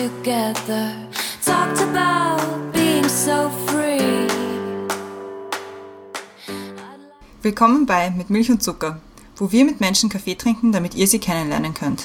together, talked about being so free. Willkommen bei Mit Milch und Zucker, wo wir mit Menschen Kaffee trinken, damit ihr sie kennenlernen könnt.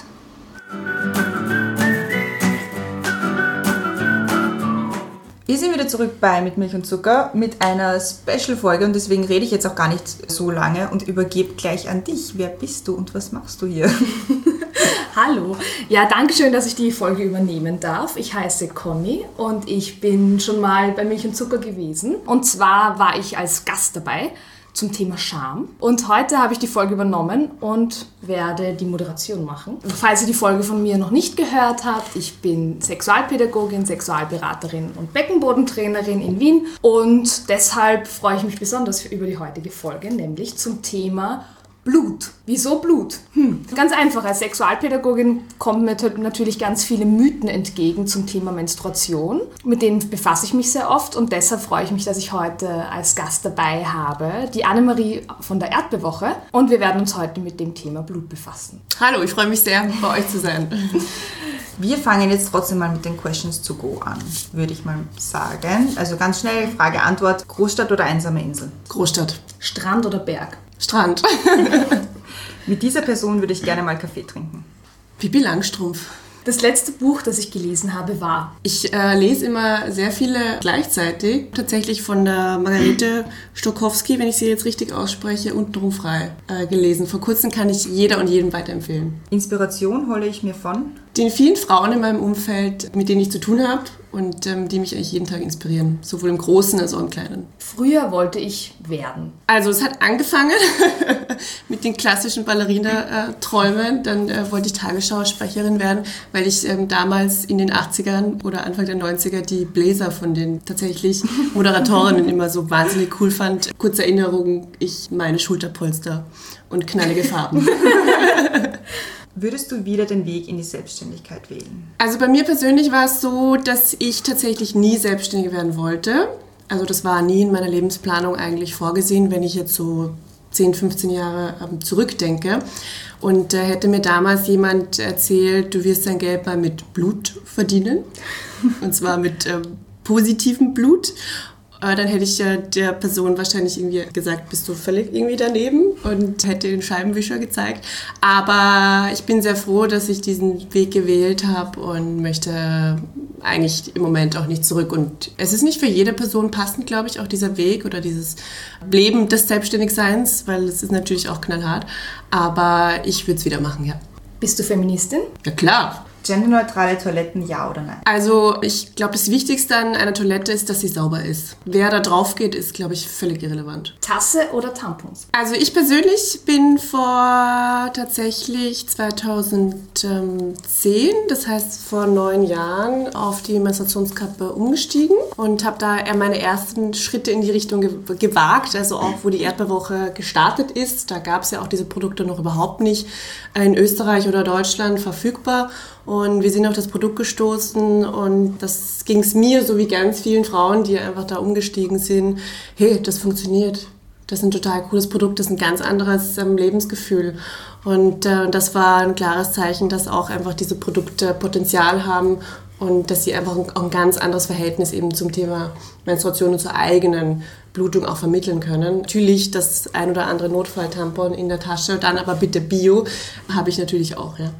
Wir sind wieder zurück bei Mit Milch und Zucker mit einer Special-Folge und deswegen rede ich jetzt auch gar nicht so lange und übergebe gleich an dich. Wer bist du und was machst du hier? Hallo. Ja, danke schön, dass ich die Folge übernehmen darf. Ich heiße Conny und ich bin schon mal bei Milch und Zucker gewesen. Und zwar war ich als Gast dabei zum Thema Scham. Und heute habe ich die Folge übernommen und werde die Moderation machen. Falls ihr die Folge von mir noch nicht gehört habt, ich bin Sexualpädagogin, Sexualberaterin und Beckenbodentrainerin in Wien. Und deshalb freue ich mich besonders über die heutige Folge, nämlich zum Thema Blut. Wieso Blut? Ganz einfach, als Sexualpädagogin kommen mir natürlich ganz viele Mythen entgegen zum Thema Menstruation. Mit denen befasse ich mich sehr oft und deshalb freue ich mich, dass ich heute als Gast dabei habe, die Annemarie von der Erdbeerwoche. Und wir werden uns heute mit dem Thema Blut befassen. Hallo, ich freue mich sehr, bei euch zu sein. Wir fangen jetzt trotzdem mal mit den Questions to go an, würde ich mal sagen. Also ganz schnell, Frage-Antwort. Großstadt oder einsame Insel? Großstadt. Strand oder Berg? Strand. Mit dieser Person würde ich gerne mal Kaffee trinken. Pippi Langstrumpf. Das letzte Buch, das ich gelesen habe, war... Ich lese immer sehr viele gleichzeitig. Tatsächlich von der Margarete Stokowski, wenn ich sie jetzt richtig ausspreche, untenrum frei gelesen. Vor kurzem kann ich jeder und jedem weiterempfehlen. Inspiration hole ich mir von? Den vielen Frauen in meinem Umfeld, mit denen ich zu tun habe und die mich eigentlich jeden Tag inspirieren. Sowohl im Großen als auch im Kleinen. Früher wollte ich werden. Also es hat angefangen mit den klassischen Ballerina-Träumen. Dann wollte ich Tagesschausprecherin werden, weil ich damals in den 80ern oder Anfang der 90er die Bläser von den tatsächlich Moderatorinnen immer so wahnsinnig cool fand. Kurze Erinnerung, ich meine Schulterpolster und knallige Farben. Würdest du wieder den Weg in die Selbstständigkeit wählen? Also bei mir persönlich war es so, dass ich tatsächlich nie selbstständig werden wollte. Also das war nie in meiner Lebensplanung eigentlich vorgesehen, wenn ich jetzt so 10, 15 Jahre zurückdenke. Und hätte mir damals jemand erzählt, du wirst dein Geld mal mit Blut verdienen. Und zwar mit positivem Blut. Dann hätte ich der Person wahrscheinlich irgendwie gesagt, bist du völlig irgendwie daneben und hätte den Scheibenwischer gezeigt. Aber ich bin sehr froh, dass ich diesen Weg gewählt habe und möchte eigentlich im Moment auch nicht zurück. Und es ist nicht für jede Person passend, glaube ich, auch dieser Weg oder dieses Leben des Selbstständigseins, weil es ist natürlich auch knallhart. Aber ich würde es wieder machen, ja. Bist du Feministin? Ja, klar. Genderneutrale Toiletten, ja oder nein? Also ich glaube, das Wichtigste an einer Toilette ist, dass sie sauber ist. Wer da drauf geht, ist, glaube ich, völlig irrelevant. Tasse oder Tampons? Also ich persönlich bin vor tatsächlich 2010, das heißt vor 9 Jahren, auf die Menstruationskappe umgestiegen und habe da meine ersten Schritte in die Richtung gewagt, also auch wo die Erdbeerwoche gestartet ist. Da gab es ja auch diese Produkte noch überhaupt nicht in Österreich oder Deutschland verfügbar. Und wir sind auf das Produkt gestoßen und das ging es mir, so wie ganz vielen Frauen, die einfach da umgestiegen sind. Hey, das funktioniert. Das ist ein total cooles Produkt, das ist ein ganz anderes Lebensgefühl. Und das war ein klares Zeichen, dass auch einfach diese Produkte Potenzial haben und dass sie einfach ein ganz anderes Verhältnis eben zum Thema Menstruation und zur eigenen Blutung auch vermitteln können. Natürlich das ein oder andere Notfalltampon in der Tasche, dann aber bitte Bio, habe ich natürlich auch, ja.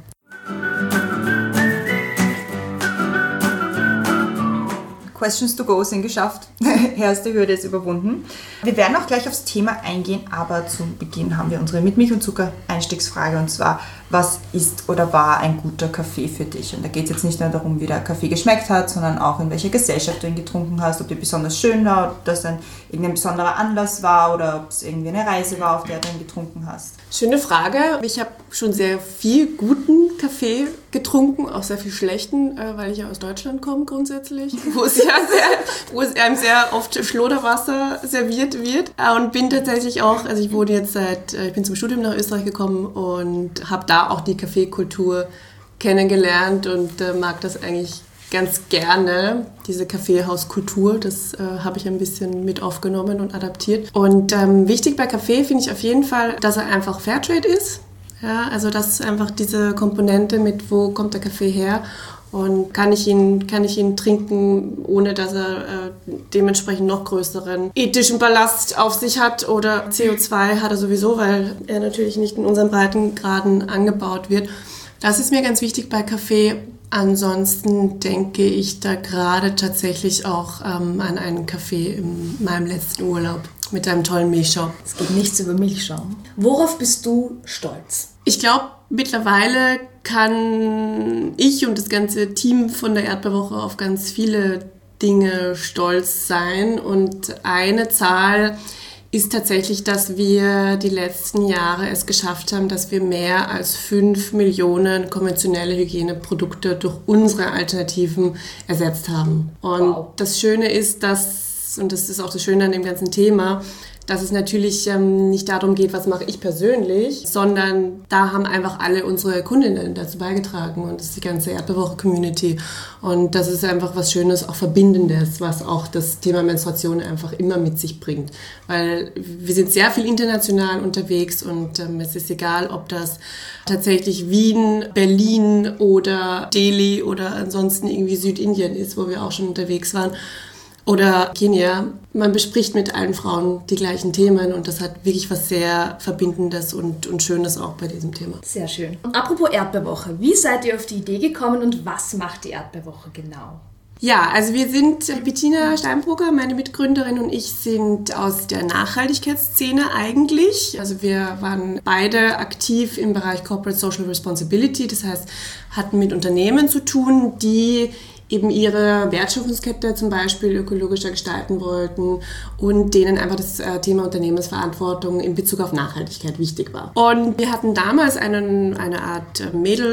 Questions to go sind geschafft. Erste Hürde ist überwunden. Wir werden auch gleich aufs Thema eingehen, aber zu Beginn haben wir unsere Mit Milch und Zucker Einstiegsfrage und zwar, was ist oder war ein guter Kaffee für dich? Und da geht es jetzt nicht nur darum, wie der Kaffee geschmeckt hat, sondern auch in welcher Gesellschaft du ihn getrunken hast, ob der besonders schön war, ob das irgendein besonderer Anlass war oder ob es irgendwie eine Reise war, auf der du ihn getrunken hast. Schöne Frage. Ich habe schon sehr viel guten Kaffee getrunken, auch sehr viel schlechten, weil ich ja aus Deutschland komme grundsätzlich, wo es einem sehr oft Schloderwasser serviert wird. Und bin tatsächlich auch, also ich bin zum Studium nach Österreich gekommen und habe da auch die Kaffeekultur kennengelernt und mag das eigentlich ganz gerne, diese Kaffeehauskultur. Das habe ich ein bisschen mit aufgenommen und adaptiert. Und wichtig bei Kaffee finde ich auf jeden Fall, dass er einfach Fairtrade ist. Ja, also das ist einfach diese Komponente mit, wo kommt der Kaffee her Und kann ich ihn trinken, ohne dass er dementsprechend noch größeren ethischen Ballast auf sich hat, oder CO2 hat er sowieso, weil er natürlich nicht in unseren Breitengraden angebaut wird. Das ist mir ganz wichtig bei Kaffee. Ansonsten denke ich da gerade tatsächlich auch an einen Kaffee in meinem letzten Urlaub mit einem tollen Milchschaum. Es geht nichts über Milchschaum. Worauf bist du stolz? Ich glaube, mittlerweile kann ich und das ganze Team von der Erdbeerwoche auf ganz viele Dinge stolz sein. Und eine Zahl ist tatsächlich, dass wir die letzten Jahre es geschafft haben, dass wir mehr als 5 Millionen konventionelle Hygieneprodukte durch unsere Alternativen ersetzt haben. Und Das Schöne ist, und das ist auch das Schöne an dem ganzen Thema, dass es natürlich nicht darum geht, was mache ich persönlich, sondern da haben einfach alle unsere Kundinnen dazu beigetragen und das ist die ganze Erdbeerwoche-Community. Und das ist einfach was Schönes, auch Verbindendes, was auch das Thema Menstruation einfach immer mit sich bringt. Weil wir sind sehr viel international unterwegs und es ist egal, ob das tatsächlich Wien, Berlin oder Delhi oder ansonsten irgendwie Südindien ist, wo wir auch schon unterwegs waren. Oder Kenia. Man bespricht mit allen Frauen die gleichen Themen und das hat wirklich was sehr Verbindendes und Schönes auch bei diesem Thema. Sehr schön. Apropos Erdbeerwoche, wie seid ihr auf die Idee gekommen und was macht die Erdbeerwoche genau? Ja, also wir sind, Bettina Steinbrugger, meine Mitgründerin, und ich sind aus der Nachhaltigkeitsszene eigentlich. Also wir waren beide aktiv im Bereich Corporate Social Responsibility, das heißt, hatten mit Unternehmen zu tun, die eben ihre Wertschöpfungskette zum Beispiel ökologischer gestalten wollten und denen einfach das Thema Unternehmensverantwortung in Bezug auf Nachhaltigkeit wichtig war. Und wir hatten damals eine Art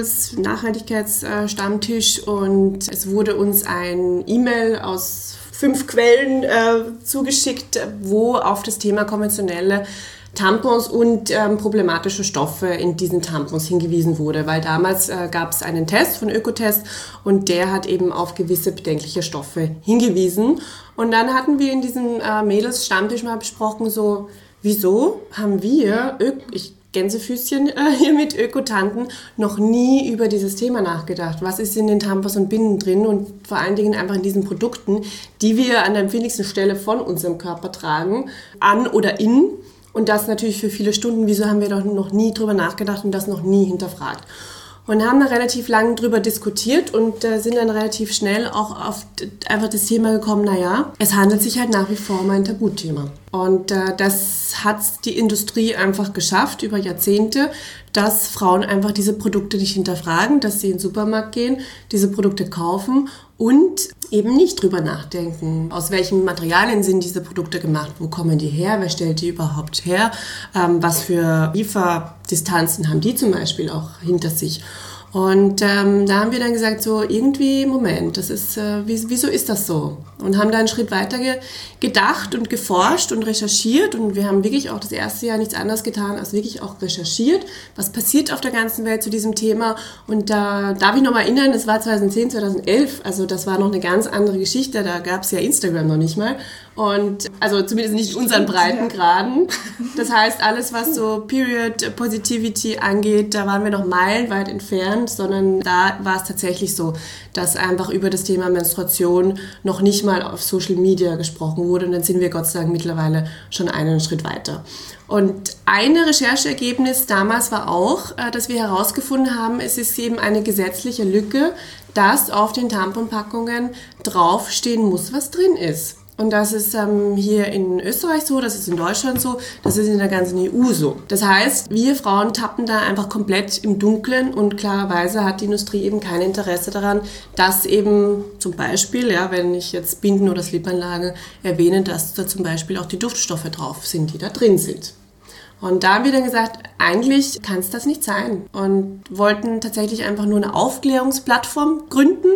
Mädels-Nachhaltigkeitsstammtisch und es wurde uns ein E-Mail aus 5 Quellen zugeschickt, wo auf das Thema konventionelle Tampons und problematische Stoffe in diesen Tampons hingewiesen wurde, weil damals gab es einen Test von Ökotest und der hat eben auf gewisse bedenkliche Stoffe hingewiesen. Und dann hatten wir in diesem Mädels-Stammtisch mal besprochen, so, wieso haben wir, Gänsefüßchen hier mit Ökotanten, noch nie über dieses Thema nachgedacht. Was ist in den Tampons und Binden drin und vor allen Dingen einfach in diesen Produkten, die wir an der empfindlichsten Stelle von unserem Körper tragen, an oder in. Und das natürlich für viele Stunden. Wieso haben wir doch noch nie drüber nachgedacht und das noch nie hinterfragt? Und haben da relativ lange drüber diskutiert und sind dann relativ schnell auch auf einfach das Thema gekommen, naja, es handelt sich halt nach wie vor um ein Tabuthema. Und das hat die Industrie einfach geschafft über Jahrzehnte, dass Frauen einfach diese Produkte nicht hinterfragen, dass sie in den Supermarkt gehen, diese Produkte kaufen und eben nicht drüber nachdenken, aus welchen Materialien sind diese Produkte gemacht, wo kommen die her, wer stellt die überhaupt her, was für Lieferdistanzen haben die zum Beispiel auch hinter sich. Und da haben wir dann gesagt, so irgendwie, Moment, das ist, wieso ist das so? Und haben da einen Schritt weiter gedacht und geforscht und recherchiert und wir haben wirklich auch das erste Jahr nichts anderes getan, als wirklich auch recherchiert, was passiert auf der ganzen Welt zu diesem Thema. Und da darf ich noch mal erinnern, das war 2010, 2011, also das war noch eine ganz andere Geschichte, da gab es ja Instagram noch nicht mal. Und also zumindest nicht in unseren Breitengraden. Das heißt, alles, was so Period Positivity angeht, da waren wir noch meilenweit entfernt, sondern da war es tatsächlich so, dass einfach über das Thema Menstruation noch nicht mal auf Social Media gesprochen wurde. Und dann sind wir Gott sei Dank mittlerweile schon einen Schritt weiter. Und ein Rechercheergebnis damals war auch, dass wir herausgefunden haben, es ist eben eine gesetzliche Lücke, dass auf den Tamponpackungen draufstehen muss, was drin ist. Und das ist hier in Österreich so, das ist in Deutschland so, das ist in der ganzen EU so. Das heißt, wir Frauen tappen da einfach komplett im Dunkeln und klarerweise hat die Industrie eben kein Interesse daran, dass eben zum Beispiel, ja, wenn ich jetzt Binden oder Slipanlage erwähne, dass da zum Beispiel auch die Duftstoffe drauf sind, die da drin sind. Und da haben wir dann gesagt, eigentlich kann es das nicht sein und wollten tatsächlich einfach nur eine Aufklärungsplattform gründen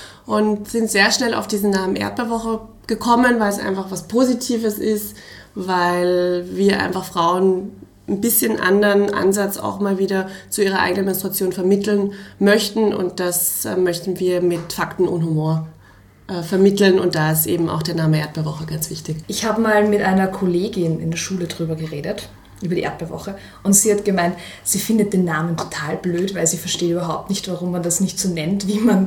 und sind sehr schnell auf diesen Namen Erdbeerwoche gekommen, weil es einfach was Positives ist, weil wir einfach Frauen ein bisschen anderen Ansatz auch mal wieder zu ihrer eigenen Menstruation vermitteln möchten und das möchten wir mit Fakten und Humor vermitteln und da ist eben auch der Name Erdbeerwoche ganz wichtig. Ich habe mal mit einer Kollegin in der Schule drüber geredet, über die Erdbeerwoche und sie hat gemeint, sie findet den Namen total blöd, weil sie versteht überhaupt nicht, warum man das nicht so nennt, wie man es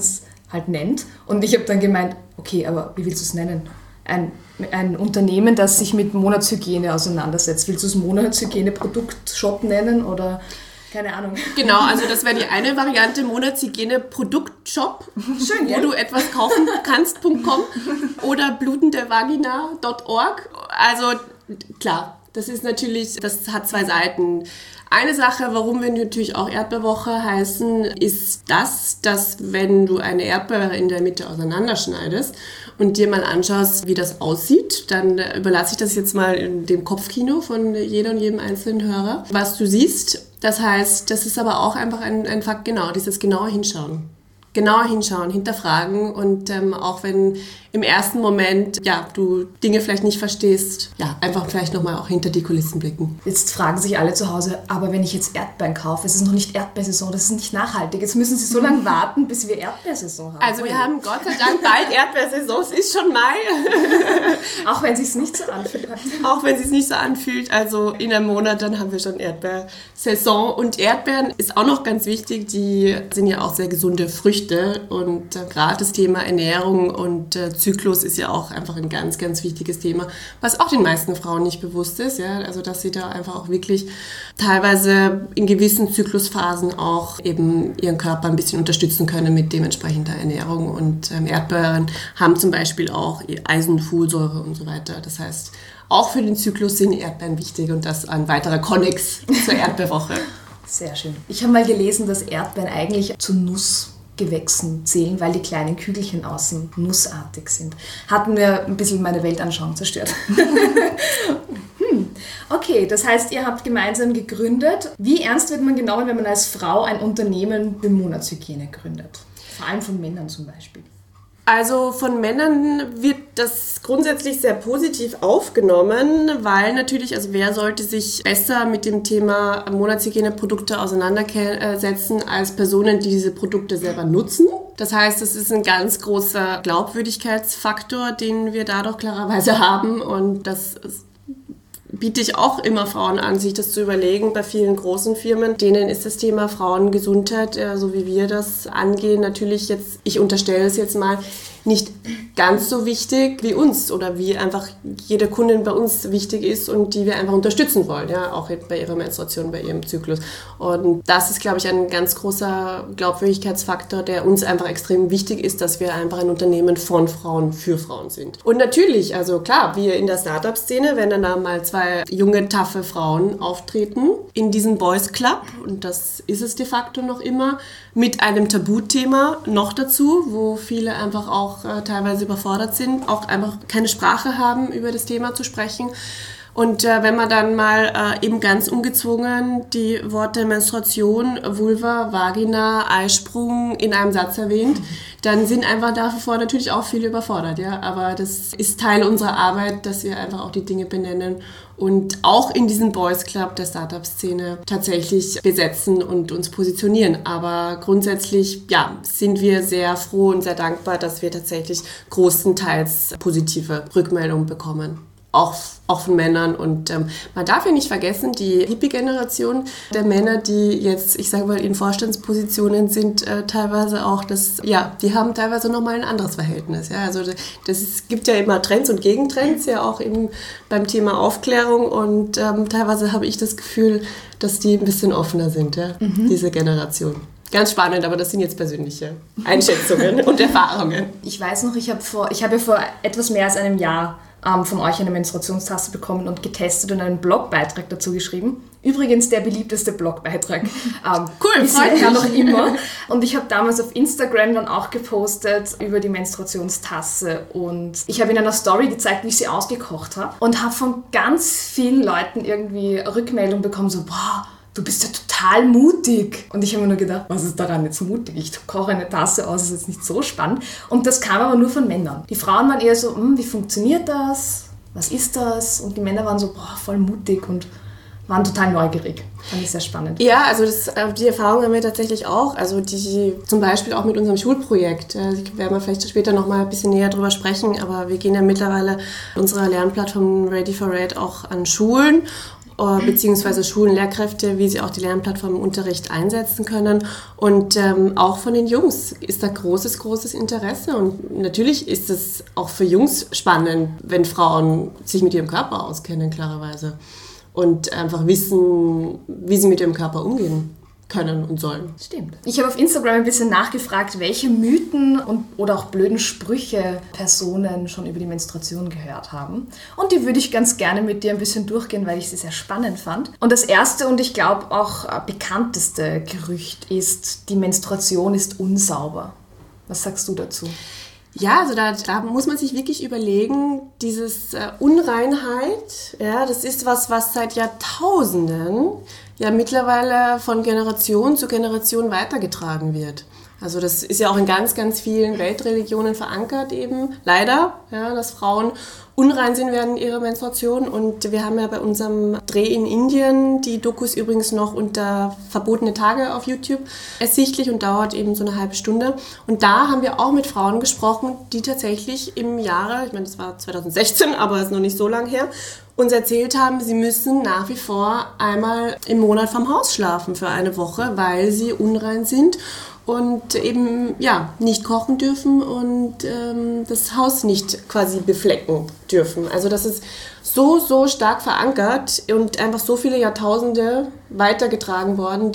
halt nennt. Und ich habe dann gemeint, okay, aber wie willst du es nennen? Ein Unternehmen, das sich mit Monatshygiene auseinandersetzt. Willst du es Monatshygiene-Produkt-Shop nennen oder keine Ahnung? Genau, also das wäre die eine Variante, Monatshygiene-Produkt-Shop, schön, wo du etwas kaufen kannst.com oder blutendevagina.org. Also klar, das ist natürlich, das hat zwei Seiten. Eine Sache, warum wir natürlich auch Erdbeerwoche heißen, ist das, dass wenn du eine Erdbeere in der Mitte auseinanderschneidest und dir mal anschaust, wie das aussieht, dann überlasse ich das jetzt mal dem Kopfkino von jeder und jedem einzelnen Hörer, was du siehst. Das heißt, das ist aber auch einfach ein Fakt, genau, dieses genaue Hinschauen. Genauer hinschauen, hinterfragen und auch wenn im ersten Moment du Dinge vielleicht nicht verstehst, einfach vielleicht nochmal auch hinter die Kulissen blicken. Jetzt fragen sich alle zu Hause, aber wenn ich jetzt Erdbeeren kaufe, es ist noch nicht Erdbeersaison, das ist nicht nachhaltig. Jetzt müssen sie so lange warten, bis wir Erdbeersaison haben. Also wir haben Gott sei Dank bald Erdbeersaison, es ist schon Mai. Auch wenn es sich nicht so anfühlt. Auch wenn es sich nicht so anfühlt, also in einem Monat, dann haben wir schon Erdbeersaison. Und Erdbeeren ist auch noch ganz wichtig, die sind ja auch sehr gesunde Früchte. Und gerade das Thema Ernährung und Zyklus ist ja auch einfach ein ganz, ganz wichtiges Thema, was auch den meisten Frauen nicht bewusst ist. Ja? Also dass sie da einfach auch wirklich teilweise in gewissen Zyklusphasen auch eben ihren Körper ein bisschen unterstützen können mit dementsprechender Ernährung. Und Erdbeeren haben zum Beispiel auch Eisen, Folsäure und so weiter. Das heißt, auch für den Zyklus sind Erdbeeren wichtig und das ein weiterer Konnex zur Erdbeerwoche. Sehr schön. Ich habe mal gelesen, dass Erdbeeren eigentlich zu Nussgewächsen zählen, weil die kleinen Kügelchen außen nussartig sind. Hat mir ein bisschen meine Weltanschauung zerstört. Okay, das heißt, ihr habt gemeinsam gegründet. Wie ernst wird man genommen, wenn man als Frau ein Unternehmen für Monatshygiene gründet? Vor allem von Männern zum Beispiel. Also von Männern wird das grundsätzlich sehr positiv aufgenommen, weil natürlich, also wer sollte sich besser mit dem Thema Monatshygieneprodukte auseinandersetzen als Personen, die diese Produkte selber nutzen. Das heißt, es ist ein ganz großer Glaubwürdigkeitsfaktor, den wir dadurch klarerweise haben und das biete ich auch immer Frauen an, sich das zu überlegen. Bei vielen großen Firmen, denen ist das Thema Frauengesundheit, so wie wir das angehen, natürlich jetzt, ich unterstelle es jetzt mal, nicht ganz so wichtig wie uns oder wie einfach jede Kundin bei uns wichtig ist und die wir einfach unterstützen wollen, ja, auch bei ihrer Menstruation, bei ihrem Zyklus. Und das ist, glaube ich, ein ganz großer Glaubwürdigkeitsfaktor, der uns einfach extrem wichtig ist, dass wir einfach ein Unternehmen von Frauen für Frauen sind. Und natürlich, also klar, wir in der Startup-Szene, wenn dann da mal zwei junge, taffe Frauen auftreten in diesem Boys Club, und das ist es de facto noch immer, mit einem Tabuthema noch dazu, wo viele einfach auch teilweise überfordert sind, auch einfach keine Sprache haben, über das Thema zu sprechen. Und wenn man dann mal eben ganz ungezwungen die Worte Menstruation, Vulva, Vagina, Eisprung in einem Satz erwähnt, dann sind einfach davor natürlich auch viele überfordert. Ja? Aber das ist Teil unserer Arbeit, dass wir einfach auch die Dinge benennen und auch in diesem Boys Club der Startup-Szene tatsächlich besetzen und uns positionieren. Aber grundsätzlich sind wir sehr froh und sehr dankbar, dass wir tatsächlich großenteils positive Rückmeldungen bekommen. Auch von Männern. Und man darf ja nicht vergessen, die Hippie-Generation der Männer, die jetzt, ich sage mal, in Vorstandspositionen sind, teilweise auch, die haben teilweise nochmal ein anderes Verhältnis. Ja? Also es gibt ja immer Trends und Gegentrends, ja auch eben beim Thema Aufklärung. Und teilweise habe ich das Gefühl, dass die ein bisschen offener sind, ja? Diese Generation. Ganz spannend, aber das sind jetzt persönliche Einschätzungen und Erfahrungen. Ich weiß noch, ich habe ja vor etwas mehr als einem Jahr von euch eine Menstruationstasse bekommen und getestet und einen Blogbeitrag dazu geschrieben. Übrigens der beliebteste Blogbeitrag. Cool, freut mich. Noch immer. Und ich habe damals auf Instagram dann auch gepostet über die Menstruationstasse und ich habe in einer Story gezeigt, wie ich sie ausgekocht habe und habe von ganz vielen Leuten irgendwie Rückmeldung bekommen, so, boah, du bist ja total mutig. Und ich habe mir nur gedacht, was ist daran jetzt mutig? Ich koche eine Tasse aus, ist jetzt nicht so spannend. Und das kam aber nur von Männern. Die Frauen waren eher so, wie funktioniert das? Was ist das? Und die Männer waren so, boah, voll mutig und waren total neugierig. Fand ich sehr spannend. Ja, also die Erfahrung haben wir tatsächlich auch. Also zum Beispiel auch mit unserem Schulprojekt. Da werden wir vielleicht später noch mal ein bisschen näher drüber sprechen. Aber wir gehen ja mittlerweile unsere Lernplattform Ready for Red auch an Schulen. beziehungsweise Schulen, Lehrkräfte, wie sie auch die Lernplattform im Unterricht einsetzen können. Und auch von den Jungs ist da großes Interesse. Und natürlich ist es auch für Jungs spannend, wenn Frauen sich mit ihrem Körper auskennen, klarerweise. Und einfach wissen, wie sie mit ihrem Körper umgehen können und sollen. Stimmt. Ich habe auf Instagram ein bisschen nachgefragt, welche Mythen oder auch blöden Sprüche Personen schon über die Menstruation gehört haben. Und die würde ich ganz gerne mit dir ein bisschen durchgehen, weil ich sie sehr spannend fand. Und das erste und ich glaube auch bekannteste Gerücht ist, die Menstruation ist unsauber. Was sagst du dazu? Ja, also da muss man sich wirklich überlegen, dieses Unreinheit, ja, das ist was seit Jahrtausenden ja mittlerweile von Generation zu Generation weitergetragen wird. Also das ist ja auch in ganz vielen Weltreligionen verankert eben, leider, ja, dass Frauen unrein sind während ihrer Menstruation. Und wir haben ja bei unserem Dreh in Indien, die Doku ist übrigens noch unter verbotene Tage auf YouTube ersichtlich und dauert eben so eine halbe Stunde. Und da haben wir auch mit Frauen gesprochen, die tatsächlich im Jahre, ich meine, das war 2016, aber ist noch nicht so lang her, uns erzählt haben, sie müssen nach wie vor einmal im Monat vom Haus schlafen für eine Woche, weil sie unrein sind und eben ja nicht kochen dürfen und das Haus nicht quasi beflecken dürfen. Also das ist so stark verankert und einfach so viele Jahrtausende weitergetragen worden,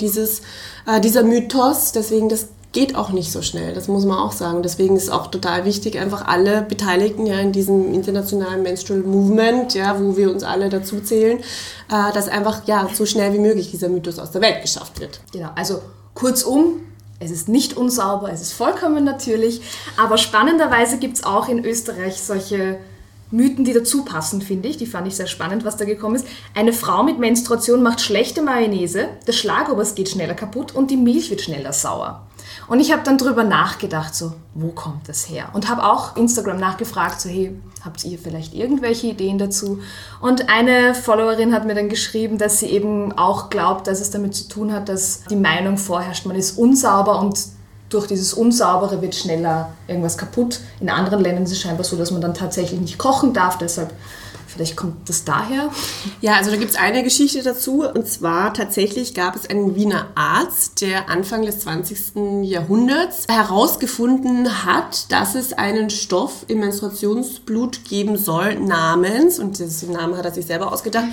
dieser Mythos. Deswegen, das geht auch nicht so schnell, das muss man auch sagen. Deswegen ist es auch total wichtig, einfach alle Beteiligten ja in diesem internationalen Menstrual Movement, ja, wo wir uns alle dazu zählen, dass einfach ja so schnell wie möglich dieser Mythos aus der Welt geschafft wird. Genau, also kurzum, es ist nicht unsauber, es ist vollkommen natürlich, aber spannenderweise gibt es auch in Österreich solche Mythen, die dazu passen, finde ich. Die fand ich sehr spannend, was da gekommen ist. Eine Frau mit Menstruation macht schlechte Mayonnaise, das Schlagobers geht schneller kaputt und die Milch wird schneller sauer. Und ich habe dann drüber nachgedacht, so, wo kommt das her? Und habe auch Instagram nachgefragt, so, hey, habt ihr vielleicht irgendwelche Ideen dazu? Und eine Followerin hat mir dann geschrieben, dass sie eben auch glaubt, dass es damit zu tun hat, dass die Meinung vorherrscht, man ist unsauber und durch dieses Unsaubere wird schneller irgendwas kaputt. In anderen Ländern ist es scheinbar so, dass man dann tatsächlich nicht kochen darf, deshalb vielleicht kommt das daher. Ja, also da gibt es eine Geschichte dazu. Und zwar tatsächlich gab es einen Wiener Arzt, der Anfang des 20. Jahrhunderts herausgefunden hat, dass es einen Stoff im Menstruationsblut geben soll namens, und den Namen hat er sich selber ausgedacht,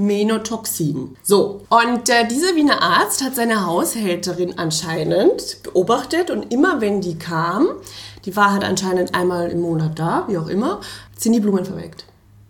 Menotoxin. So, und dieser Wiener Arzt hat seine Haushälterin anscheinend beobachtet und immer wenn die kam, die war halt anscheinend einmal im Monat da, wie auch immer, sind die Blumen verwelkt.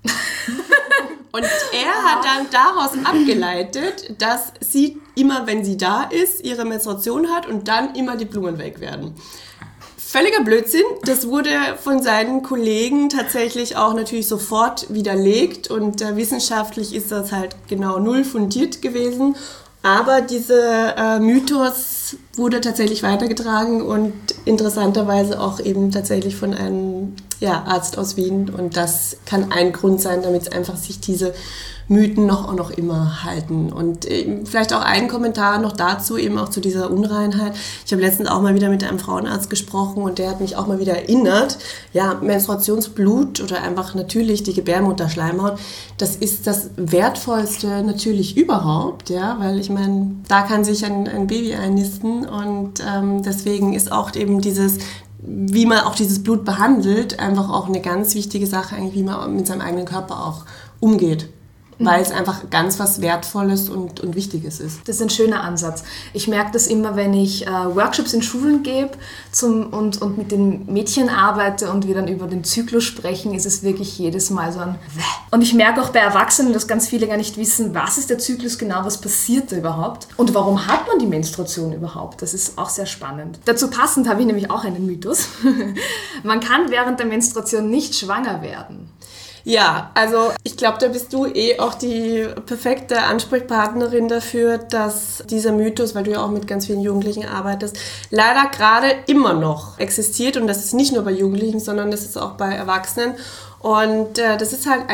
Und er hat dann daraus abgeleitet, dass sie immer, wenn sie da ist, ihre Menstruation hat und dann immer die Blumen weg werden. Völliger Blödsinn. Das wurde von seinen Kollegen tatsächlich auch natürlich sofort widerlegt und wissenschaftlich ist das halt genau null fundiert gewesen. Aber dieser Mythos wurde tatsächlich weitergetragen und interessanterweise auch eben tatsächlich von einem Arzt aus Wien. Und das kann ein Grund sein, damit einfach sich diese Mythen auch noch immer halten. Und vielleicht auch ein Kommentar noch dazu, eben auch zu dieser Unreinheit. Ich habe letztens auch mal wieder mit einem Frauenarzt gesprochen und der hat mich auch mal wieder erinnert, ja, Menstruationsblut oder einfach natürlich die Gebärmutterschleimhaut, das ist das Wertvollste natürlich überhaupt, ja, weil ich meine, da kann sich ein Baby einnisten und deswegen ist auch eben wie man auch dieses Blut behandelt, einfach auch eine ganz wichtige Sache, eigentlich, wie man mit seinem eigenen Körper auch umgeht. Weil es einfach ganz was Wertvolles und Wichtiges ist. Das ist ein schöner Ansatz. Ich merke das immer, wenn ich Workshops in Schulen gebe und mit den Mädchen arbeite und wir dann über den Zyklus sprechen, ist es wirklich jedes Mal so ein Wäh. Und ich merke auch bei Erwachsenen, dass ganz viele gar nicht wissen, was ist der Zyklus genau, was passiert da überhaupt und warum hat man die Menstruation überhaupt. Das ist auch sehr spannend. Dazu passend habe ich nämlich auch einen Mythos. Man kann während der Menstruation nicht schwanger werden. Ja, also ich glaube, da bist du auch die perfekte Ansprechpartnerin dafür, dass dieser Mythos, weil du ja auch mit ganz vielen Jugendlichen arbeitest, leider gerade immer noch existiert. Und das ist nicht nur bei Jugendlichen, sondern das ist auch bei Erwachsenen. Und das ist halt eigentlich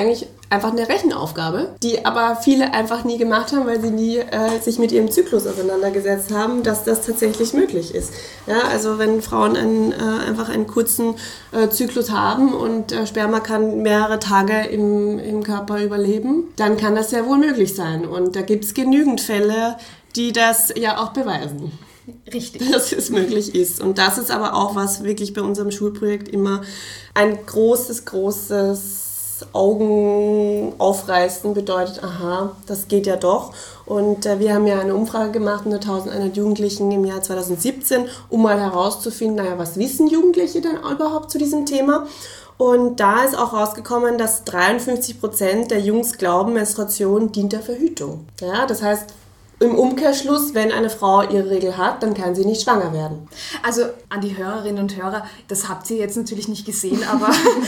einfach eine Rechenaufgabe, die aber viele einfach nie gemacht haben, weil sie nie sich mit ihrem Zyklus auseinandergesetzt haben, dass das tatsächlich möglich ist. Ja, also wenn Frauen einfach einen kurzen Zyklus haben und Sperma kann mehrere Tage im Körper überleben, dann kann das sehr wohl möglich sein. Und da gibt es genügend Fälle, die das ja auch beweisen. Richtig. Dass es möglich ist. Und das ist aber auch, was wirklich bei unserem Schulprojekt immer ein großes Augen aufreißen bedeutet, aha, das geht ja doch. Und wir haben ja eine Umfrage gemacht unter 1100 Jugendlichen im Jahr 2017, um mal herauszufinden, naja, was wissen Jugendliche denn überhaupt zu diesem Thema? Und da ist auch rausgekommen, dass 53% der Jungs glauben, Menstruation dient der Verhütung. Ja, das heißt, im Umkehrschluss, wenn eine Frau ihre Regel hat, dann kann sie nicht schwanger werden. Also an die Hörerinnen und Hörer, das habt ihr jetzt natürlich nicht gesehen, aber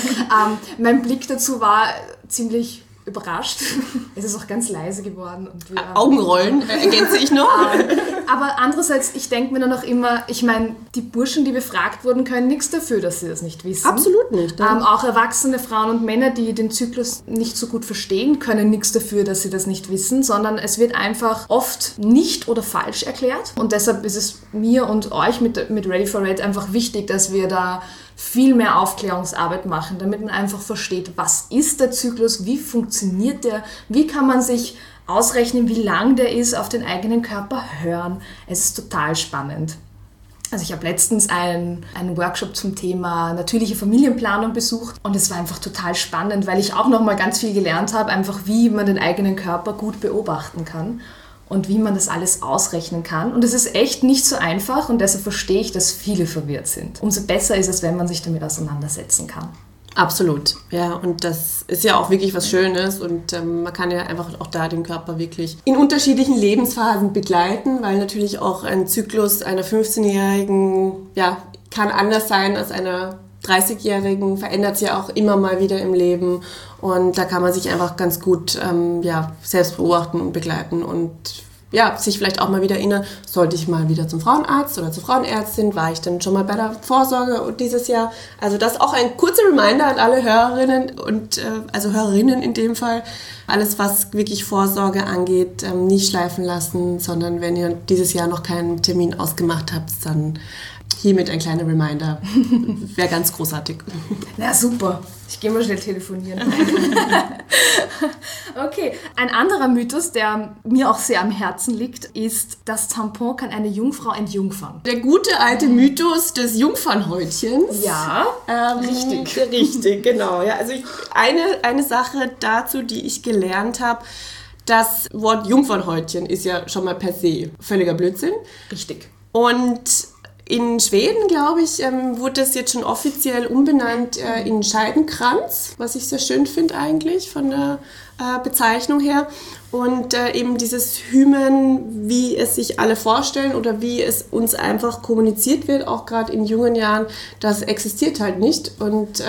mein Blick dazu war ziemlich überrascht. Es ist auch ganz leise geworden. Und Augenrollen, ergänze ich noch. Aber andererseits, ich denke mir dann auch immer, ich meine, die Burschen, die befragt wurden, können nichts dafür, dass sie das nicht wissen. Absolut nicht. Auch erwachsene Frauen und Männer, die den Zyklus nicht so gut verstehen, können nichts dafür, dass sie das nicht wissen, sondern es wird einfach oft nicht oder falsch erklärt. Und deshalb ist es mir und euch mit Ready for Red einfach wichtig, dass wir da viel mehr Aufklärungsarbeit machen, damit man einfach versteht, was ist der Zyklus, wie funktioniert der, wie kann man sich ausrechnen, wie lang der ist, auf den eigenen Körper hören. Es ist total spannend. Also ich habe letztens einen Workshop zum Thema natürliche Familienplanung besucht und es war einfach total spannend, weil ich auch nochmal ganz viel gelernt habe, einfach wie man den eigenen Körper gut beobachten kann und wie man das alles ausrechnen kann. Und es ist echt nicht so einfach und deshalb verstehe ich, dass viele verwirrt sind. Umso besser ist es, wenn man sich damit auseinandersetzen kann. Absolut, ja, und das ist ja auch wirklich was Schönes und man kann ja einfach auch da den Körper wirklich in unterschiedlichen Lebensphasen begleiten, weil natürlich auch ein Zyklus einer 15-Jährigen, ja, kann anders sein als einer 30-Jährigen, verändert sich ja auch immer mal wieder im Leben und da kann man sich einfach ganz gut selbst beobachten und begleiten und ja, sich vielleicht auch mal wieder erinnern, sollte ich mal wieder zum Frauenarzt oder zur Frauenärztin, war ich dann schon mal bei der Vorsorge dieses Jahr. Also das ist auch ein kurzer Reminder an alle Hörerinnen und also Hörerinnen in dem Fall, alles was wirklich Vorsorge angeht, nicht schleifen lassen, sondern wenn ihr dieses Jahr noch keinen Termin ausgemacht habt, dann hiermit ein kleiner Reminder. Wäre ganz großartig. Na super, ich gehe mal schnell telefonieren. Okay, ein anderer Mythos, der mir auch sehr am Herzen liegt, ist, das Tampon kann eine Jungfrau entjungfern. Der gute alte Mythos des Jungfernhäutchens. Ja, richtig. Richtig, genau. Ja, also eine Sache dazu, die ich gelernt habe, das Wort Jungfernhäutchen ist ja schon mal per se völliger Blödsinn. Richtig. Und in Schweden, glaube ich, wurde es jetzt schon offiziell umbenannt in Scheidenkranz, was ich sehr schön finde eigentlich von der Bezeichnung her. Und eben dieses Hymen, wie es sich alle vorstellen oder wie es uns einfach kommuniziert wird, auch gerade in jungen Jahren, das existiert halt nicht. Und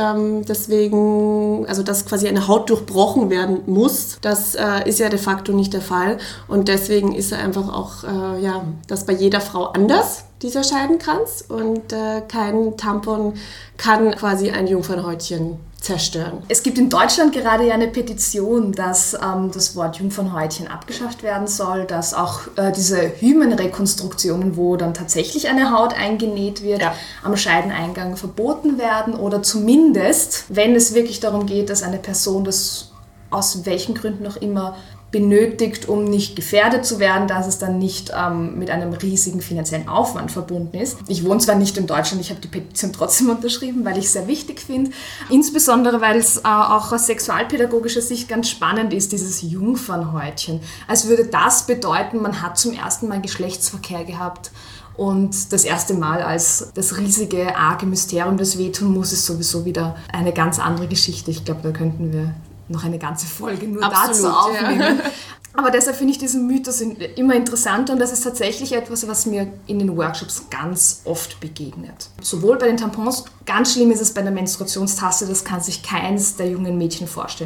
deswegen, also dass quasi eine Haut durchbrochen werden muss, das ist ja de facto nicht der Fall. Und deswegen ist er einfach auch, das bei jeder Frau anders, dieser Scheidenkranz. Und kein Tampon kann quasi ein Jungfernhäutchen zerstören. Es gibt in Deutschland gerade ja eine Petition, dass das Wort Jungfernhäutchen abgeschafft werden soll, dass auch diese Hymenrekonstruktionen, wo dann tatsächlich eine Haut eingenäht wird, am Scheideneingang verboten werden oder zumindest, wenn es wirklich darum geht, dass eine Person das aus welchen Gründen auch immer benötigt, um nicht gefährdet zu werden, dass es dann nicht mit einem riesigen finanziellen Aufwand verbunden ist. Ich wohne zwar nicht in Deutschland, ich habe die Petition trotzdem unterschrieben, weil ich es sehr wichtig finde. Insbesondere, weil es auch aus sexualpädagogischer Sicht ganz spannend ist, dieses Jungfernhäutchen. Als würde das bedeuten, man hat zum ersten Mal Geschlechtsverkehr gehabt. Und das erste Mal als das riesige, arge Mysterium, das wehtun muss, ist sowieso wieder eine ganz andere Geschichte. Ich glaube, da könnten wir noch eine ganze Folge nur dazu aufnehmen. Ja. Aber deshalb finde ich diesen Mythos immer interessanter und das ist tatsächlich etwas, was mir in den Workshops ganz oft begegnet. Sowohl bei den Tampons, ganz schlimm ist es bei der Menstruationstasse, das kann sich keins der jungen Mädchen vorstellen.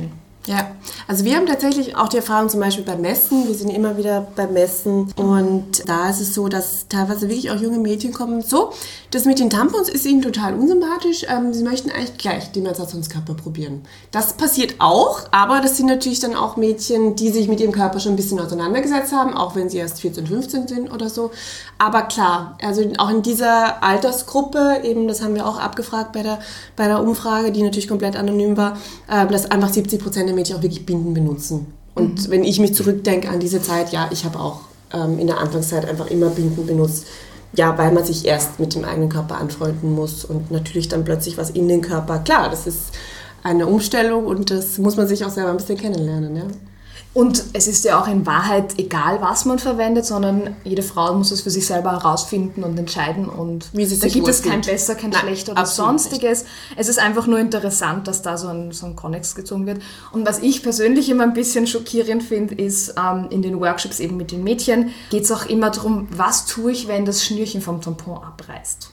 Ja, also wir haben tatsächlich auch die Erfahrung zum Beispiel beim Messen. Wir sind immer wieder beim Messen und da ist es so, dass teilweise wirklich auch junge Mädchen kommen. So, das mit den Tampons ist ihnen total unsympathisch. Sie möchten eigentlich gleich die Menstruationskappe probieren. Das passiert auch, aber das sind natürlich dann auch Mädchen, die sich mit ihrem Körper schon ein bisschen auseinandergesetzt haben, auch wenn sie erst 14, 15 sind oder so. Aber klar, also auch in dieser Altersgruppe, eben das haben wir auch abgefragt bei der Umfrage, die natürlich komplett anonym war, dass einfach 70% der Mädchen auch wirklich Binden benutzen. Und wenn ich mich zurückdenke an diese Zeit, ja, ich habe auch in der Anfangszeit einfach immer Binden benutzt. Ja, weil man sich erst mit dem eigenen Körper anfreunden muss und natürlich dann plötzlich was in den Körper. Klar, das ist eine Umstellung und das muss man sich auch selber ein bisschen kennenlernen, ja. Und es ist ja auch in Wahrheit egal, was man verwendet, sondern jede Frau muss es für sich selber herausfinden und entscheiden. Und wie sie da gibt es kein besser, kein schlechter oder sonstiges. Nicht. Es ist einfach nur interessant, dass da so ein Konnex gezogen wird. Und was ich persönlich immer ein bisschen schockierend finde, ist, in den Workshops eben mit den Mädchen geht es auch immer darum, was tue ich, wenn das Schnürchen vom Tampon abreißt.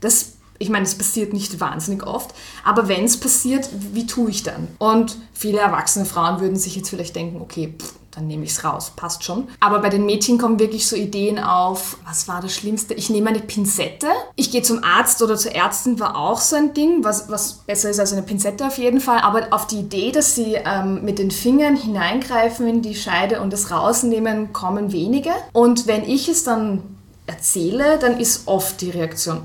Ich meine, das passiert nicht wahnsinnig oft, aber wenn es passiert, wie tue ich dann? Und viele erwachsene Frauen würden sich jetzt vielleicht denken, okay, dann nehme ich es raus, passt schon. Aber bei den Mädchen kommen wirklich so Ideen auf, was war das Schlimmste? Ich nehme eine Pinzette, ich gehe zum Arzt oder zur Ärztin, war auch so ein Ding, was besser ist als eine Pinzette auf jeden Fall, aber auf die Idee, dass sie mit den Fingern hineingreifen in die Scheide und es rausnehmen, kommen wenige. Und wenn ich es dann erzähle, dann ist oft die Reaktion,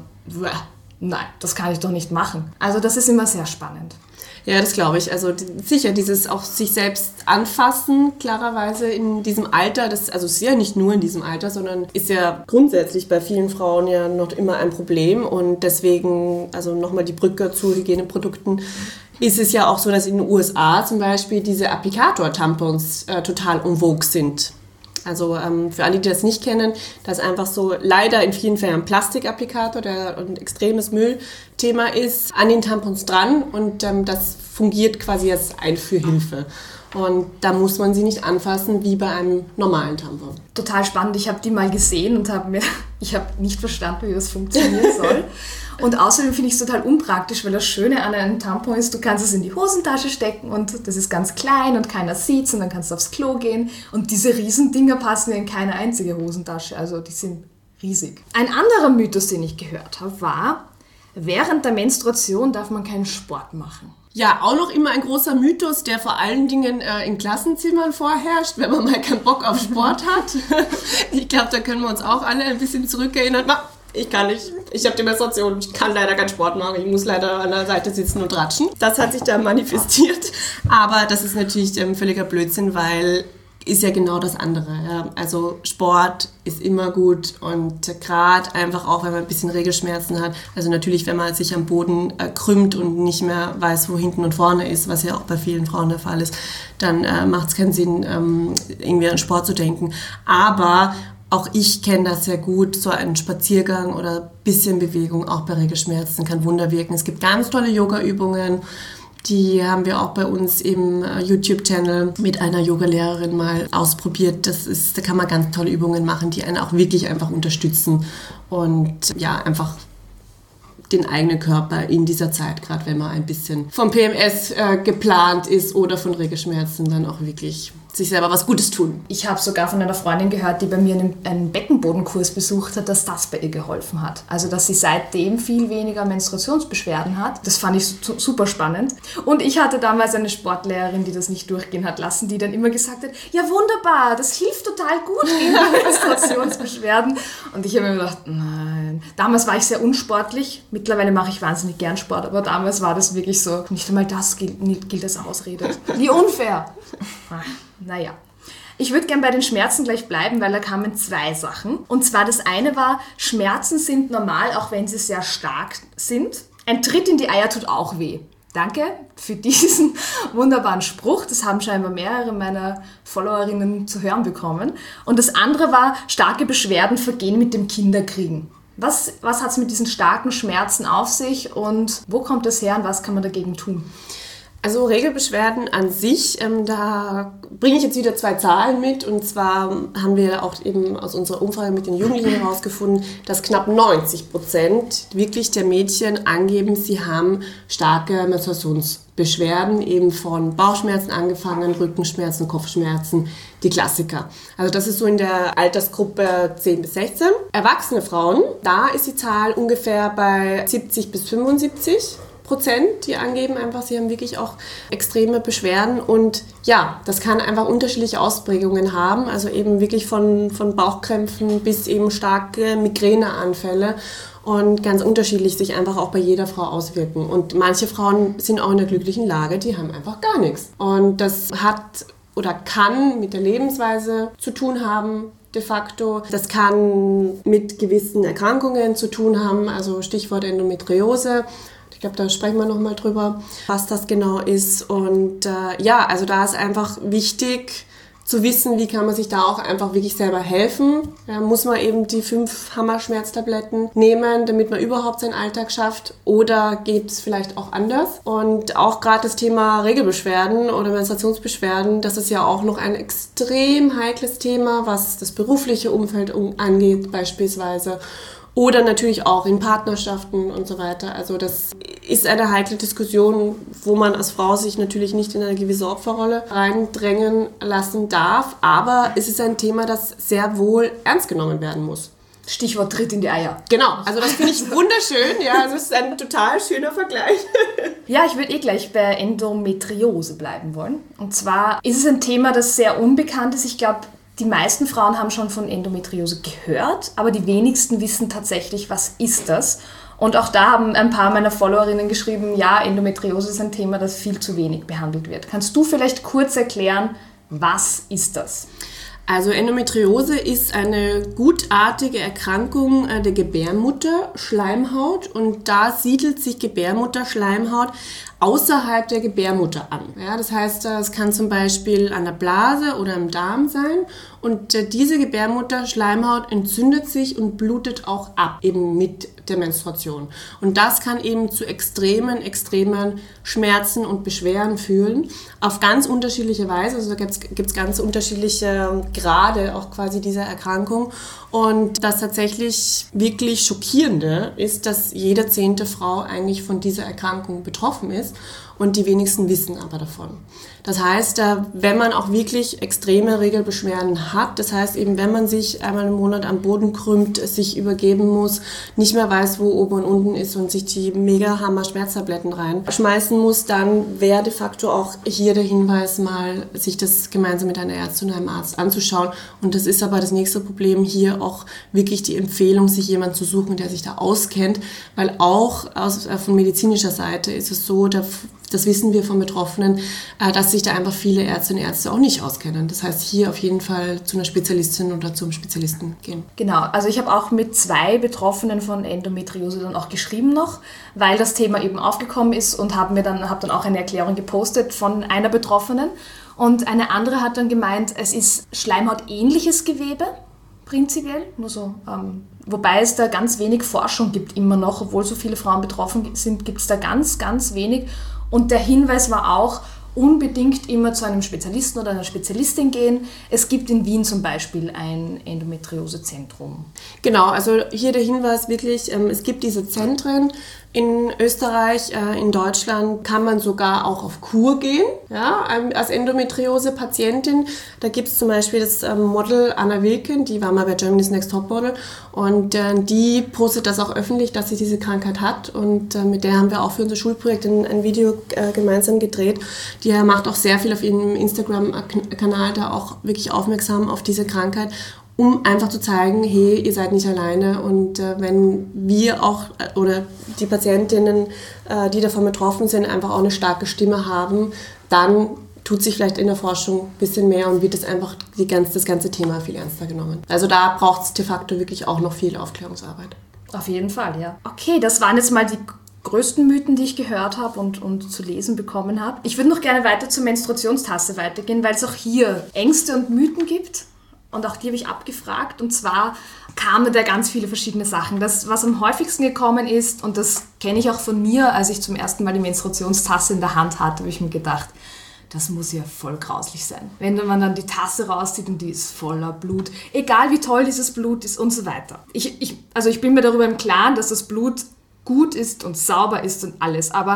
nein, das kann ich doch nicht machen. Also das ist immer sehr spannend. Ja, das glaube ich. Also sicher, dieses auch sich selbst anfassen, klarerweise in diesem Alter, also ist ja nicht nur in diesem Alter, sondern ist ja grundsätzlich bei vielen Frauen ja noch immer ein Problem. Und deswegen, also nochmal die Brücke zu Hygieneprodukten, ist es ja auch so, dass in den USA zum Beispiel diese Applikator-Tampons total en vogue sind. Also für alle, die das nicht kennen, das ist einfach so leider in vielen Fällen ein Plastikapplikator, der ein extremes Müllthema ist, an den Tampons dran und das fungiert quasi als Einführhilfe. Und da muss man sie nicht anfassen wie bei einem normalen Tampon. Total spannend. Ich habe die mal gesehen und ich habe nicht verstanden, wie das funktionieren soll. Und außerdem finde ich es total unpraktisch, weil das Schöne an einem Tampon ist, du kannst es in die Hosentasche stecken und das ist ganz klein und keiner sieht es und dann kannst du aufs Klo gehen. Und diese Riesendinger passen in keine einzige Hosentasche, also die sind riesig. Ein anderer Mythos, den ich gehört habe, war, während der Menstruation darf man keinen Sport machen. Ja, auch noch immer ein großer Mythos, der vor allen Dingen in Klassenzimmern vorherrscht, wenn man mal keinen Bock auf Sport hat. Ich glaube, da können wir uns auch alle ein bisschen zurückerinnern. Ich kann nicht, ich habe die Menstruation, ich kann leider keinen Sport machen, ich muss leider an der Seite sitzen und ratschen. Das hat sich da manifestiert, aber das ist natürlich völliger Blödsinn, weil ist ja genau das andere. Ja. Also Sport ist immer gut und gerade einfach auch, wenn man ein bisschen Regelschmerzen hat, also natürlich, wenn man sich am Boden krümmt und nicht mehr weiß, wo hinten und vorne ist, was ja auch bei vielen Frauen der Fall ist, dann macht es keinen Sinn, irgendwie an Sport zu denken. Aber auch ich kenne das sehr gut, so ein Spaziergang oder ein bisschen Bewegung, auch bei Regelschmerzen, kann Wunder wirken. Es gibt ganz tolle Yoga-Übungen, die haben wir auch bei uns im YouTube-Channel mit einer Yogalehrerin mal ausprobiert. Da kann man ganz tolle Übungen machen, die einen auch wirklich einfach unterstützen und ja, einfach den eigenen Körper in dieser Zeit, gerade wenn man ein bisschen vom PMS geplant ist oder von Regelschmerzen, dann auch wirklich sich selber was Gutes tun. Ich habe sogar von einer Freundin gehört, die bei mir einen Beckenbodenkurs besucht hat, dass das bei ihr geholfen hat. Also, dass sie seitdem viel weniger Menstruationsbeschwerden hat. Das fand ich super spannend. Und ich hatte damals eine Sportlehrerin, die das nicht durchgehen hat lassen, die dann immer gesagt hat, ja wunderbar, das hilft total gut gegen Menstruationsbeschwerden. Und ich habe mir gedacht, nein. Damals war ich sehr unsportlich. Mittlerweile mache ich wahnsinnig gern Sport, aber damals war das wirklich so, nicht einmal das gilt als Ausrede. Wie unfair. Naja. Ich würde gerne bei den Schmerzen gleich bleiben, weil da kamen 2 Sachen. Und zwar das eine war, Schmerzen sind normal, auch wenn sie sehr stark sind. Ein Tritt in die Eier tut auch weh. Danke für diesen wunderbaren Spruch. Das haben scheinbar mehrere meiner Followerinnen zu hören bekommen. Und das andere war, starke Beschwerden vergehen mit dem Kinderkriegen. Was hat es mit diesen starken Schmerzen auf sich und wo kommt das her und was kann man dagegen tun? Also Regelbeschwerden an sich, da bringe ich jetzt wieder 2 Zahlen mit. Und zwar haben wir auch eben aus unserer Umfrage mit den Jugendlichen herausgefunden, dass knapp 90% wirklich der Mädchen angeben, sie haben starke Menstruationsbeschwerden. Beschwerden, eben von Bauchschmerzen angefangen, Rückenschmerzen, Kopfschmerzen, die Klassiker. Also das ist so in der Altersgruppe 10 bis 16. Erwachsene Frauen, da ist die Zahl ungefähr bei 70 bis 75%, die angeben einfach, sie haben wirklich auch extreme Beschwerden und ja, das kann einfach unterschiedliche Ausprägungen haben, also eben wirklich von Bauchkrämpfen bis eben starke Migräneanfälle und ganz unterschiedlich sich einfach auch bei jeder Frau auswirken. Und manche Frauen sind auch in der glücklichen Lage, die haben einfach gar nichts. Und das hat oder kann mit der Lebensweise zu tun haben, de facto. Das kann mit gewissen Erkrankungen zu tun haben, also Stichwort Endometriose. Ich glaube, da sprechen wir nochmal drüber, was das genau ist. Und also da ist einfach wichtig zu wissen, wie kann man sich da auch einfach wirklich selber helfen. Da muss man eben die 5 Hammerschmerztabletten nehmen, damit man überhaupt seinen Alltag schafft. Oder geht es vielleicht auch anders? Und auch gerade das Thema Regelbeschwerden oder Menstruationsbeschwerden, das ist ja auch noch ein extrem heikles Thema, was das berufliche Umfeld angeht beispielsweise. Oder natürlich auch in Partnerschaften und so weiter. Also das ist eine heikle Diskussion, wo man als Frau sich natürlich nicht in eine gewisse Opferrolle reindrängen lassen darf. Aber es ist ein Thema, das sehr wohl ernst genommen werden muss. Stichwort Tritt in die Eier. Genau, also das finde ich wunderschön. Ja, also es ist ein total schöner Vergleich. Ja, ich würde gleich bei Endometriose bleiben wollen. Und zwar ist es ein Thema, das sehr unbekannt ist. Ich glaube, die meisten Frauen haben schon von Endometriose gehört, aber die wenigsten wissen tatsächlich, was ist das. Und auch da haben ein paar meiner Followerinnen geschrieben, ja, Endometriose ist ein Thema, das viel zu wenig behandelt wird. Kannst du vielleicht kurz erklären, was ist das? Also Endometriose ist eine gutartige Erkrankung der Gebärmutterschleimhaut und da siedelt sich Gebärmutterschleimhaut außerhalb der Gebärmutter an. Ja, das heißt, es kann zum Beispiel an der Blase oder im Darm sein und diese Gebärmutterschleimhaut entzündet sich und blutet auch ab, eben mit der Menstruation. Und das kann eben zu extremen Schmerzen und Beschwerden führen, auf ganz unterschiedliche Weise. Also da gibt es ganz unterschiedliche Grade auch quasi dieser Erkrankung. Und das tatsächlich wirklich Schockierende ist, dass jede 10. Frau eigentlich von dieser Erkrankung betroffen ist und die wenigsten wissen aber davon. Das heißt, wenn man auch wirklich extreme Regelbeschwerden hat, das heißt eben, wenn man sich einmal im Monat am Boden krümmt, sich übergeben muss, nicht mehr weiß, wo oben und unten ist und sich die Mega-Hammer-Schmerztabletten reinschmeißen muss, dann wäre de facto auch hier der Hinweis, mal sich das gemeinsam mit einer Ärztin oder einem Arzt anzuschauen. Und das ist aber das nächste Problem, hier auch wirklich die Empfehlung, sich jemanden zu suchen, der sich da auskennt, weil auch von medizinischer Seite ist es so, das wissen wir von Betroffenen, dass sich da einfach viele Ärztinnen und Ärzte auch nicht auskennen. Das heißt, hier auf jeden Fall zu einer Spezialistin oder zum Spezialisten gehen. Genau, also ich habe auch mit 2 Betroffenen von Endometriose dann auch geschrieben noch, weil das Thema eben aufgekommen ist und habe dann auch eine Erklärung gepostet von einer Betroffenen. Und eine andere hat dann gemeint, es ist schleimhautähnliches Gewebe, prinzipiell, nur so. Wobei es da ganz wenig Forschung gibt immer noch, obwohl so viele Frauen betroffen sind, gibt es da ganz, ganz wenig. Und der Hinweis war auch, unbedingt immer zu einem Spezialisten oder einer Spezialistin gehen. Es gibt in Wien zum Beispiel ein Endometriosezentrum. Genau, also hier der Hinweis wirklich, es gibt diese Zentren. In Österreich, in Deutschland kann man sogar auch auf Kur gehen, ja, als Endometriose-Patientin. Da gibt es zum Beispiel das Model Anna Wilken, die war mal bei Germany's Next Topmodel und die postet das auch öffentlich, dass sie diese Krankheit hat und mit der haben wir auch für unser Schulprojekt ein Video gemeinsam gedreht. Die macht auch sehr viel auf ihrem Instagram-Kanal da auch wirklich aufmerksam auf diese Krankheit, um einfach zu zeigen, hey, ihr seid nicht alleine und wenn wir auch oder die Patientinnen, die davon betroffen sind, einfach auch eine starke Stimme haben, dann tut sich vielleicht in der Forschung ein bisschen mehr und wird es einfach das ganze Thema viel ernster genommen. Also da braucht es de facto wirklich auch noch viel Aufklärungsarbeit. Auf jeden Fall, ja. Okay, das waren jetzt mal die größten Mythen, die ich gehört habe und zu lesen bekommen habe. Ich würde noch gerne weiter zur Menstruationstasse weitergehen, weil es auch hier Ängste und Mythen gibt. Und auch die habe ich abgefragt. Und zwar kamen da ganz viele verschiedene Sachen. Das, was am häufigsten gekommen ist, und das kenne ich auch von mir, als ich zum ersten Mal die Menstruationstasse in der Hand hatte, habe ich mir gedacht, das muss ja voll grauslich sein. Wenn man dann die Tasse rauszieht und die ist voller Blut, egal wie toll dieses Blut ist und so weiter. Ich bin mir darüber im Klaren, dass das Blut gut ist und sauber ist und alles, aber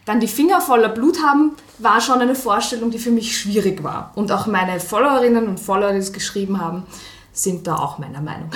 Dann die Finger voller Blut haben, war schon eine Vorstellung, die für mich schwierig war. Und auch meine Followerinnen und Follower, die es geschrieben haben, sind da auch meiner Meinung.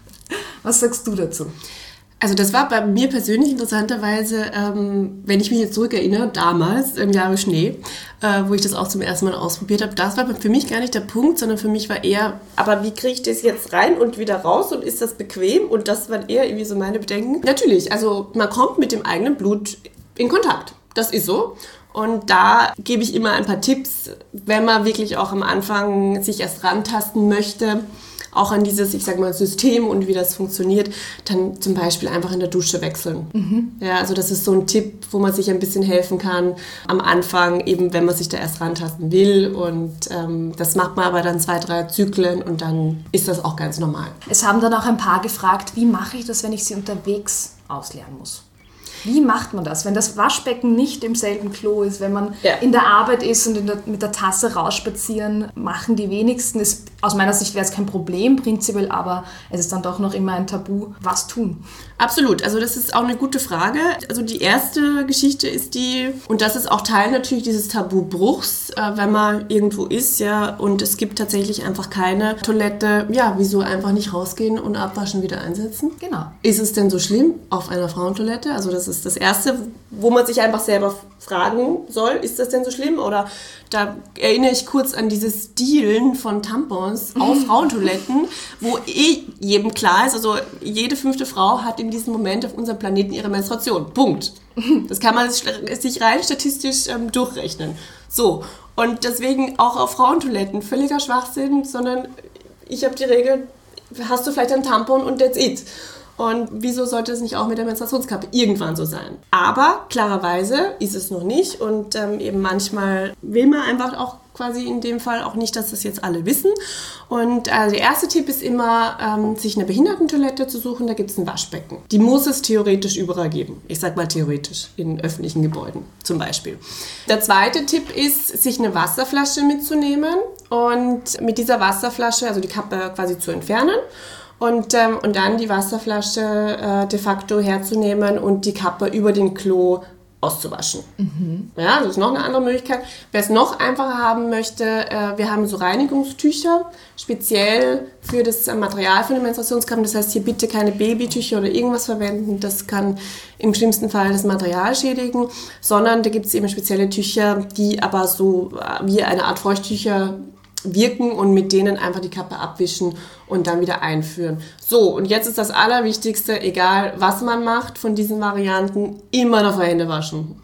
Was sagst du dazu? Also das war bei mir persönlich interessanterweise, wenn ich mich jetzt zurückerinnere, damals im Jahre Schnee, wo ich das auch zum ersten Mal ausprobiert habe, das war für mich gar nicht der Punkt, sondern für mich war eher, aber wie kriege ich das jetzt rein und wieder raus und ist das bequem? Und das waren eher irgendwie so meine Bedenken. Natürlich, also man kommt mit dem eigenen Blut in Kontakt, das ist so. Und da gebe ich immer ein paar Tipps, wenn man wirklich auch am Anfang sich erst rantasten möchte, auch an dieses, ich sag mal, System und wie das funktioniert, dann zum Beispiel einfach in der Dusche wechseln. Ja, also das ist so ein Tipp, wo man sich ein bisschen helfen kann am Anfang, eben wenn man sich da erst rantasten will. Und das macht man aber dann 2-3 Zyklen und dann ist das auch ganz normal. Es haben dann auch ein paar gefragt, wie mache ich das, wenn ich sie unterwegs ausleeren muss? Wie macht man das, wenn das Waschbecken nicht im selben Klo ist, wenn man in der Arbeit ist und mit der Tasse rausspazieren, machen die wenigsten. Aus meiner Sicht wäre es kein Problem prinzipiell, aber es ist dann doch noch immer ein Tabu. Was tun? Absolut, also das ist auch eine gute Frage. Also die erste Geschichte ist die, und das ist auch Teil natürlich dieses Tabubruchs, wenn man irgendwo ist, ja, und es gibt tatsächlich einfach keine Toilette, ja, wieso einfach nicht rausgehen und abwaschen, wieder einsetzen? Genau. Ist es denn so schlimm auf einer Frauentoilette? Also das ist das Erste, wo man sich einfach selber fragen soll, ist das denn so schlimm? Oder da erinnere ich kurz an dieses Dealen von Tampons auf Frauentoiletten, wo jedem klar ist, also jede 5. Frau hat in diesem Moment auf unserem Planeten ihre Menstruation. Punkt. Das kann man sich rein statistisch durchrechnen. So, und deswegen auch auf Frauentoiletten völliger Schwachsinn, sondern ich habe die Regel, hast du vielleicht ein Tampon und that's it. Und wieso sollte es nicht auch mit der Menstruationskappe irgendwann so sein? Aber klarerweise ist es noch nicht und eben manchmal will man einfach auch quasi in dem Fall auch nicht, dass das jetzt alle wissen. Und der erste Tipp ist immer, sich eine Behindertentoilette zu suchen. Da gibt es ein Waschbecken. Die muss es theoretisch überall geben. Ich sag mal theoretisch, in öffentlichen Gebäuden zum Beispiel. Der zweite Tipp ist, sich eine Wasserflasche mitzunehmen und mit dieser Wasserflasche, also die Kappe quasi zu entfernen. Und dann die Wasserflasche de facto herzunehmen und die Kappe über den Klo auszuwaschen. Ja, das ist noch eine andere Möglichkeit. Wer es noch einfacher haben möchte, wir haben so Reinigungstücher, speziell für das Material von den Menstruationskappen. Das heißt, hier bitte keine Babytücher oder irgendwas verwenden. Das kann im schlimmsten Fall das Material schädigen. Sondern da gibt es eben spezielle Tücher, die aber so wie eine Art Feuchttücher wirken und mit denen einfach die Kappe abwischen und dann wieder einführen. So, und jetzt ist das Allerwichtigste, egal was man macht von diesen Varianten, immer noch Hände waschen.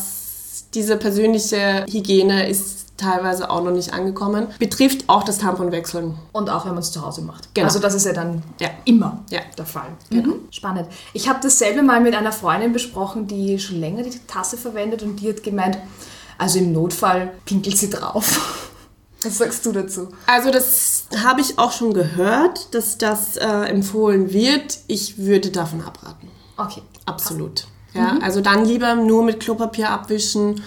Diese persönliche Hygiene ist teilweise auch noch nicht angekommen. Betrifft auch das Tamponwechseln. Und auch wenn man es zu Hause macht. Genau. Also das ist ja dann immer der Fall. Genau. Spannend. Ich habe dasselbe mal mit einer Freundin besprochen, die schon länger die Tasse verwendet und die hat gemeint, also im Notfall pinkelt sie drauf. Was sagst du dazu? Also das habe ich auch schon gehört, dass das empfohlen wird. Ich würde davon abraten. Okay. Absolut. Ja, also dann lieber nur mit Klopapier abwischen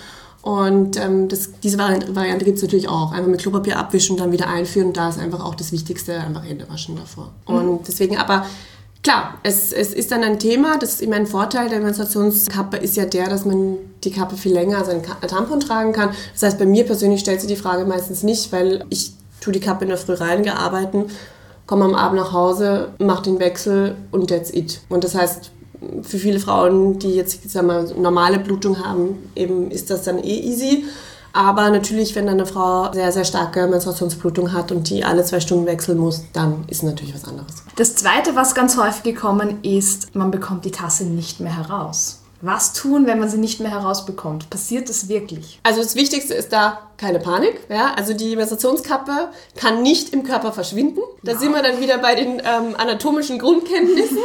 und diese Variante gibt es natürlich auch. Einfach mit Klopapier abwischen und dann wieder einführen. Und da ist einfach auch das Wichtigste, einfach Hände waschen davor. Und deswegen aber... Klar, es ist dann ein Thema, das ist immer ein Vorteil der Menstruationskappe ist ja der, dass man die Kappe viel länger als ein Tampon tragen kann. Das heißt, bei mir persönlich stellt sich die Frage meistens nicht, weil ich tue die Kappe in der Früh reingearbeiten, komme am Abend nach Hause, mache den Wechsel und that's it. Und das heißt, für viele Frauen, die jetzt sagen wir, normale Blutung haben, eben ist das dann easy. Aber natürlich, wenn eine Frau sehr, sehr starke Menstruationsblutung hat und die alle 2 Stunden wechseln muss, dann ist natürlich was anderes. Das Zweite, was ganz häufig gekommen ist, man bekommt die Tasse nicht mehr heraus. Was tun, wenn man sie nicht mehr herausbekommt? Passiert das wirklich? Also das Wichtigste ist da keine Panik. Ja? Also die Menstruationskappe kann nicht im Körper verschwinden. Da sind wir dann wieder bei den anatomischen Grundkenntnissen.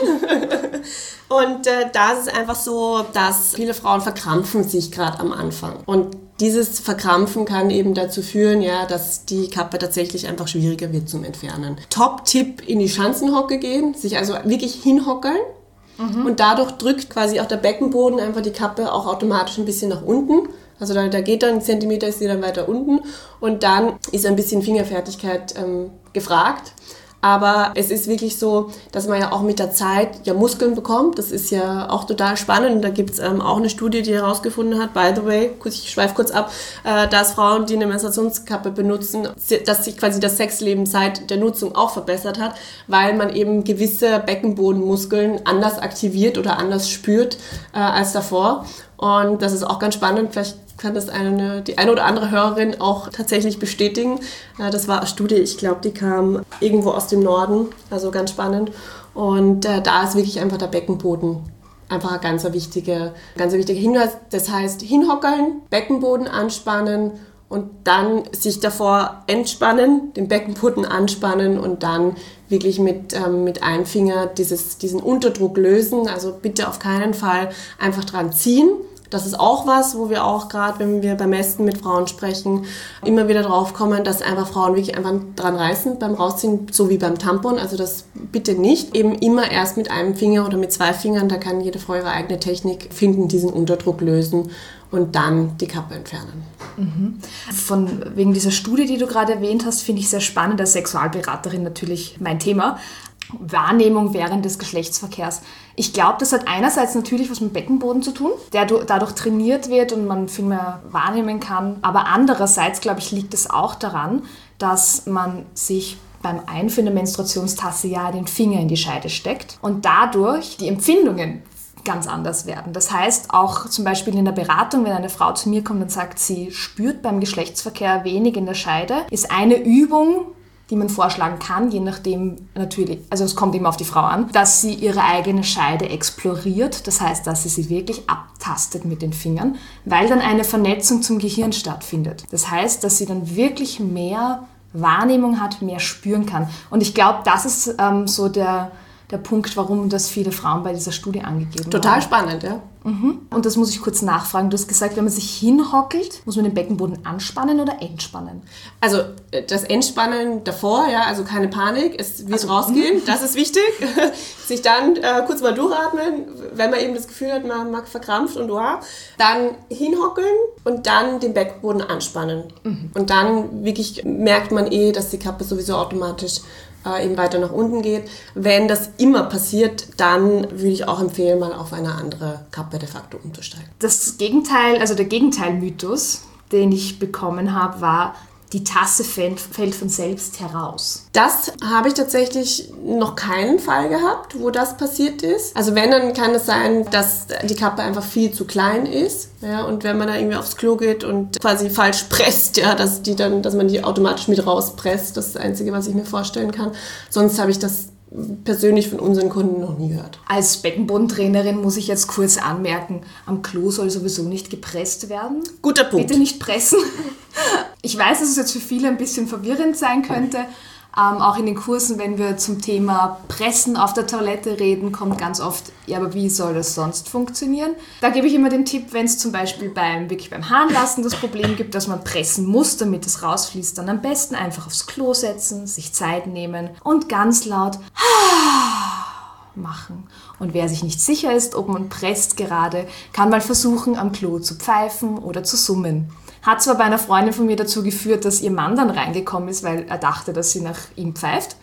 Und da ist es einfach so, dass viele Frauen verkrampfen sich gerade am Anfang. Und dieses Verkrampfen kann eben dazu führen, ja, dass die Kappe tatsächlich einfach schwieriger wird zum Entfernen. Top-Tipp, in die Schanzenhocke gehen, sich also wirklich hinhockeln. Und dadurch drückt quasi auch der Beckenboden einfach die Kappe auch automatisch ein bisschen nach unten. Also da geht dann 1 Zentimeter, ist sie dann weiter unten. Und dann ist ein bisschen Fingerfertigkeit gefragt. Aber es ist wirklich so, dass man ja auch mit der Zeit ja Muskeln bekommt. Das ist ja auch total spannend. Da gibt es auch eine Studie, die herausgefunden hat, by the way, ich schweife kurz ab, dass Frauen, die eine Menstruationskappe benutzen, dass sich quasi das Sexleben seit der Nutzung auch verbessert hat, weil man eben gewisse Beckenbodenmuskeln anders aktiviert oder anders spürt als davor. Und das ist auch ganz spannend. Vielleicht kann das die eine oder andere Hörerin auch tatsächlich bestätigen. Das war eine Studie, ich glaube, die kam irgendwo aus dem Norden, also ganz spannend. Und da ist wirklich einfach der Beckenboden einfach ein ganz wichtiger Hinweis. Das heißt, hinhockeln, Beckenboden anspannen und dann sich davor entspannen, den Beckenboden anspannen und dann wirklich mit einem Finger diesen Unterdruck lösen. Also bitte auf keinen Fall einfach dran ziehen. Das ist auch was, wo wir auch gerade, wenn wir beim Mästen mit Frauen sprechen, immer wieder drauf kommen, dass einfach Frauen wirklich einfach dran reißen beim Rausziehen, so wie beim Tampon. Also das bitte nicht. Eben immer erst mit einem Finger oder mit 2 Fingern, da kann jede Frau ihre eigene Technik finden, diesen Unterdruck lösen und dann die Kappe entfernen. Wegen dieser Studie, die du gerade erwähnt hast, finde ich sehr spannend, als Sexualberaterin natürlich mein Thema. Wahrnehmung während des Geschlechtsverkehrs. Ich glaube, das hat einerseits natürlich was mit dem Beckenboden zu tun, der dadurch trainiert wird und man viel mehr wahrnehmen kann. Aber andererseits, glaube ich, liegt es auch daran, dass man sich beim Einführen der Menstruationstasse ja den Finger in die Scheide steckt und dadurch die Empfindungen ganz anders werden. Das heißt, auch zum Beispiel in der Beratung, wenn eine Frau zu mir kommt und sagt, sie spürt beim Geschlechtsverkehr wenig in der Scheide, ist eine Übung, die man vorschlagen kann, je nachdem natürlich, also es kommt immer auf die Frau an, dass sie ihre eigene Scheide exploriert, das heißt, dass sie wirklich abtastet mit den Fingern, weil dann eine Vernetzung zum Gehirn stattfindet. Das heißt, dass sie dann wirklich mehr Wahrnehmung hat, mehr spüren kann. Und ich glaube, das ist so der Punkt, warum das viele Frauen bei dieser Studie angegeben haben. Total spannend, ja. Und das muss ich kurz nachfragen. Du hast gesagt, wenn man sich hinhockelt, muss man den Beckenboden anspannen oder entspannen? Also das Entspannen davor, ja, also keine Panik, es wird rausgehen, das ist wichtig. Sich dann kurz mal durchatmen, wenn man eben das Gefühl hat, man mag verkrampft und dann hinhockeln und dann den Beckenboden anspannen. Und dann wirklich merkt man dass die Kappe sowieso automatisch eben weiter nach unten geht. Wenn das immer passiert, dann würde ich auch empfehlen, mal auf eine andere Kappe de facto umzusteigen. Das Gegenteil, also der Gegenteilmythos, den ich bekommen habe, war, die Tasse fällt von selbst heraus. Das habe ich tatsächlich noch keinen Fall gehabt, wo das passiert ist. Also wenn, dann kann es sein, dass die Kappe einfach viel zu klein ist. Ja, und wenn man da irgendwie aufs Klo geht und quasi falsch presst, ja, dass man die automatisch mit rauspresst. Das ist das Einzige, was ich mir vorstellen kann. Sonst habe ich das persönlich von unseren Kunden noch nie gehört. Als Beckenbodentrainerin muss ich jetzt kurz anmerken, am Klo soll sowieso nicht gepresst werden. Guter Punkt. Bitte nicht pressen. Ich weiß, dass es jetzt für viele ein bisschen verwirrend sein könnte. Auch in den Kursen, wenn wir zum Thema Pressen auf der Toilette reden, kommt ganz oft, ja, aber wie soll das sonst funktionieren? Da gebe ich immer den Tipp, wenn es zum Beispiel beim Harnlassen das Problem gibt, dass man pressen muss, damit es rausfließt, dann am besten einfach aufs Klo setzen, sich Zeit nehmen und ganz laut machen. Und wer sich nicht sicher ist, ob man presst gerade, kann mal versuchen, am Klo zu pfeifen oder zu summen. Hat zwar bei einer Freundin von mir dazu geführt, dass ihr Mann dann reingekommen ist, weil er dachte, dass sie nach ihm pfeift.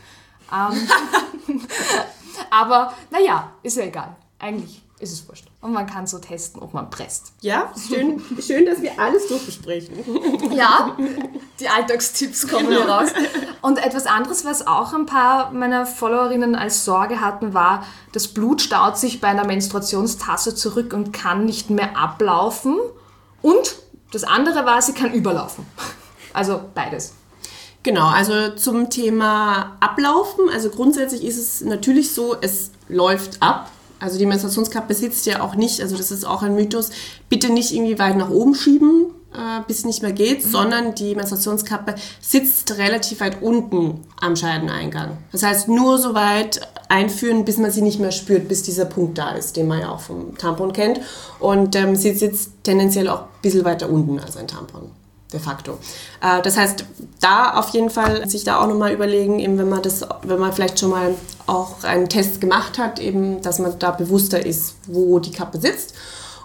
Aber naja, ist ja egal. Eigentlich ist es wurscht. Und man kann so testen, ob man presst. Ja, schön, dass wir alles durchbesprechen. Ja, die Alltagstipps kommen hier raus. Und etwas anderes, was auch ein paar meiner Followerinnen als Sorge hatten, war, das Blut staut sich bei einer Menstruationstasse zurück und kann nicht mehr ablaufen. Und das andere war, sie kann überlaufen. Also beides. Genau, also zum Thema Ablaufen. Also grundsätzlich ist es natürlich so, es läuft ab. Also die Menstruationskappe sitzt ja auch nicht, also das ist auch ein Mythos, bitte nicht irgendwie weit nach oben schieben, bis es nicht mehr geht, sondern die Menstruationskappe sitzt relativ weit unten am Scheideneingang. Das heißt, nur so weit einführen, bis man sie nicht mehr spürt, bis dieser Punkt da ist, den man ja auch vom Tampon kennt. Und sie sitzt tendenziell auch ein bisschen weiter unten als ein Tampon. De facto. Das heißt, da auf jeden Fall sich da auch nochmal überlegen, eben wenn man vielleicht schon mal auch einen Test gemacht hat, eben, dass man da bewusster ist, wo die Kappe sitzt.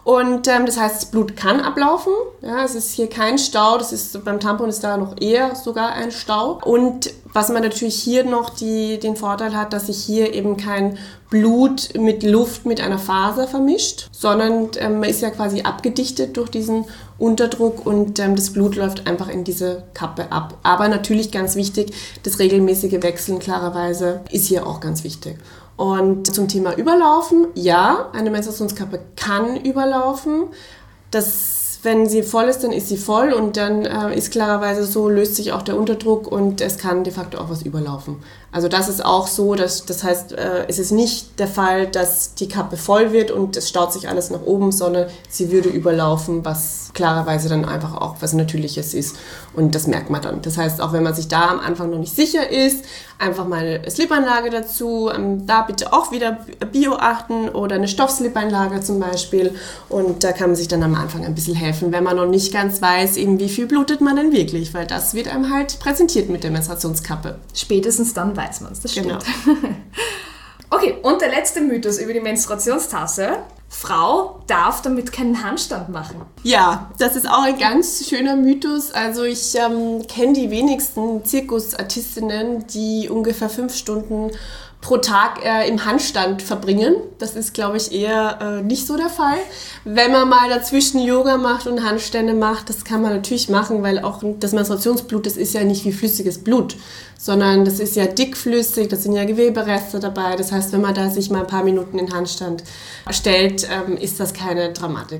Und das heißt, das Blut kann ablaufen. Ja, es ist hier kein Stau. Beim Tampon ist da noch eher sogar ein Stau. Und was man natürlich hier noch den Vorteil hat, dass sich hier eben kein Blut mit Luft mit einer Faser vermischt, sondern man ist ja quasi abgedichtet durch diesen Unterdruck und das Blut läuft einfach in diese Kappe ab. Aber natürlich ganz wichtig, das regelmäßige Wechseln klarerweise ist hier auch ganz wichtig. Und zum Thema Überlaufen, ja, eine Menstruationskappe kann überlaufen. Wenn sie voll ist, dann ist sie voll und dann ist klarerweise so, löst sich auch der Unterdruck und es kann de facto auch was überlaufen. Also das ist auch so, das heißt, es ist nicht der Fall, dass die Kappe voll wird und es staut sich alles nach oben, sondern sie würde überlaufen, was klarerweise dann einfach auch was Natürliches ist und das merkt man dann. Das heißt, auch wenn man sich da am Anfang noch nicht sicher ist, einfach mal eine Slipanlage dazu, da bitte auch wieder Bio achten oder eine Stoffslipanlage zum Beispiel und da kann man sich dann am Anfang ein bisschen helfen, wenn man noch nicht ganz weiß, eben wie viel blutet man denn wirklich, weil das wird einem halt präsentiert mit der Menstruationskappe. Spätestens dann weiß man es, das stimmt. Genau. Okay, und der letzte Mythos über die Menstruationstasse. Frau darf damit keinen Handstand machen. Ja, das ist auch ein ganz schöner Mythos. Also ich kenne die wenigsten Zirkusartistinnen, die ungefähr 5 Stunden pro Tag im Handstand verbringen. Das ist, glaube ich, eher nicht so der Fall. Wenn man mal dazwischen Yoga macht und Handstände macht, das kann man natürlich machen, weil auch das Menstruationsblut, das ist ja nicht wie flüssiges Blut, sondern das ist ja dickflüssig, das sind ja Gewebereste dabei. Das heißt, wenn man da sich mal ein paar Minuten in Handstand stellt, ist das keine Dramatik.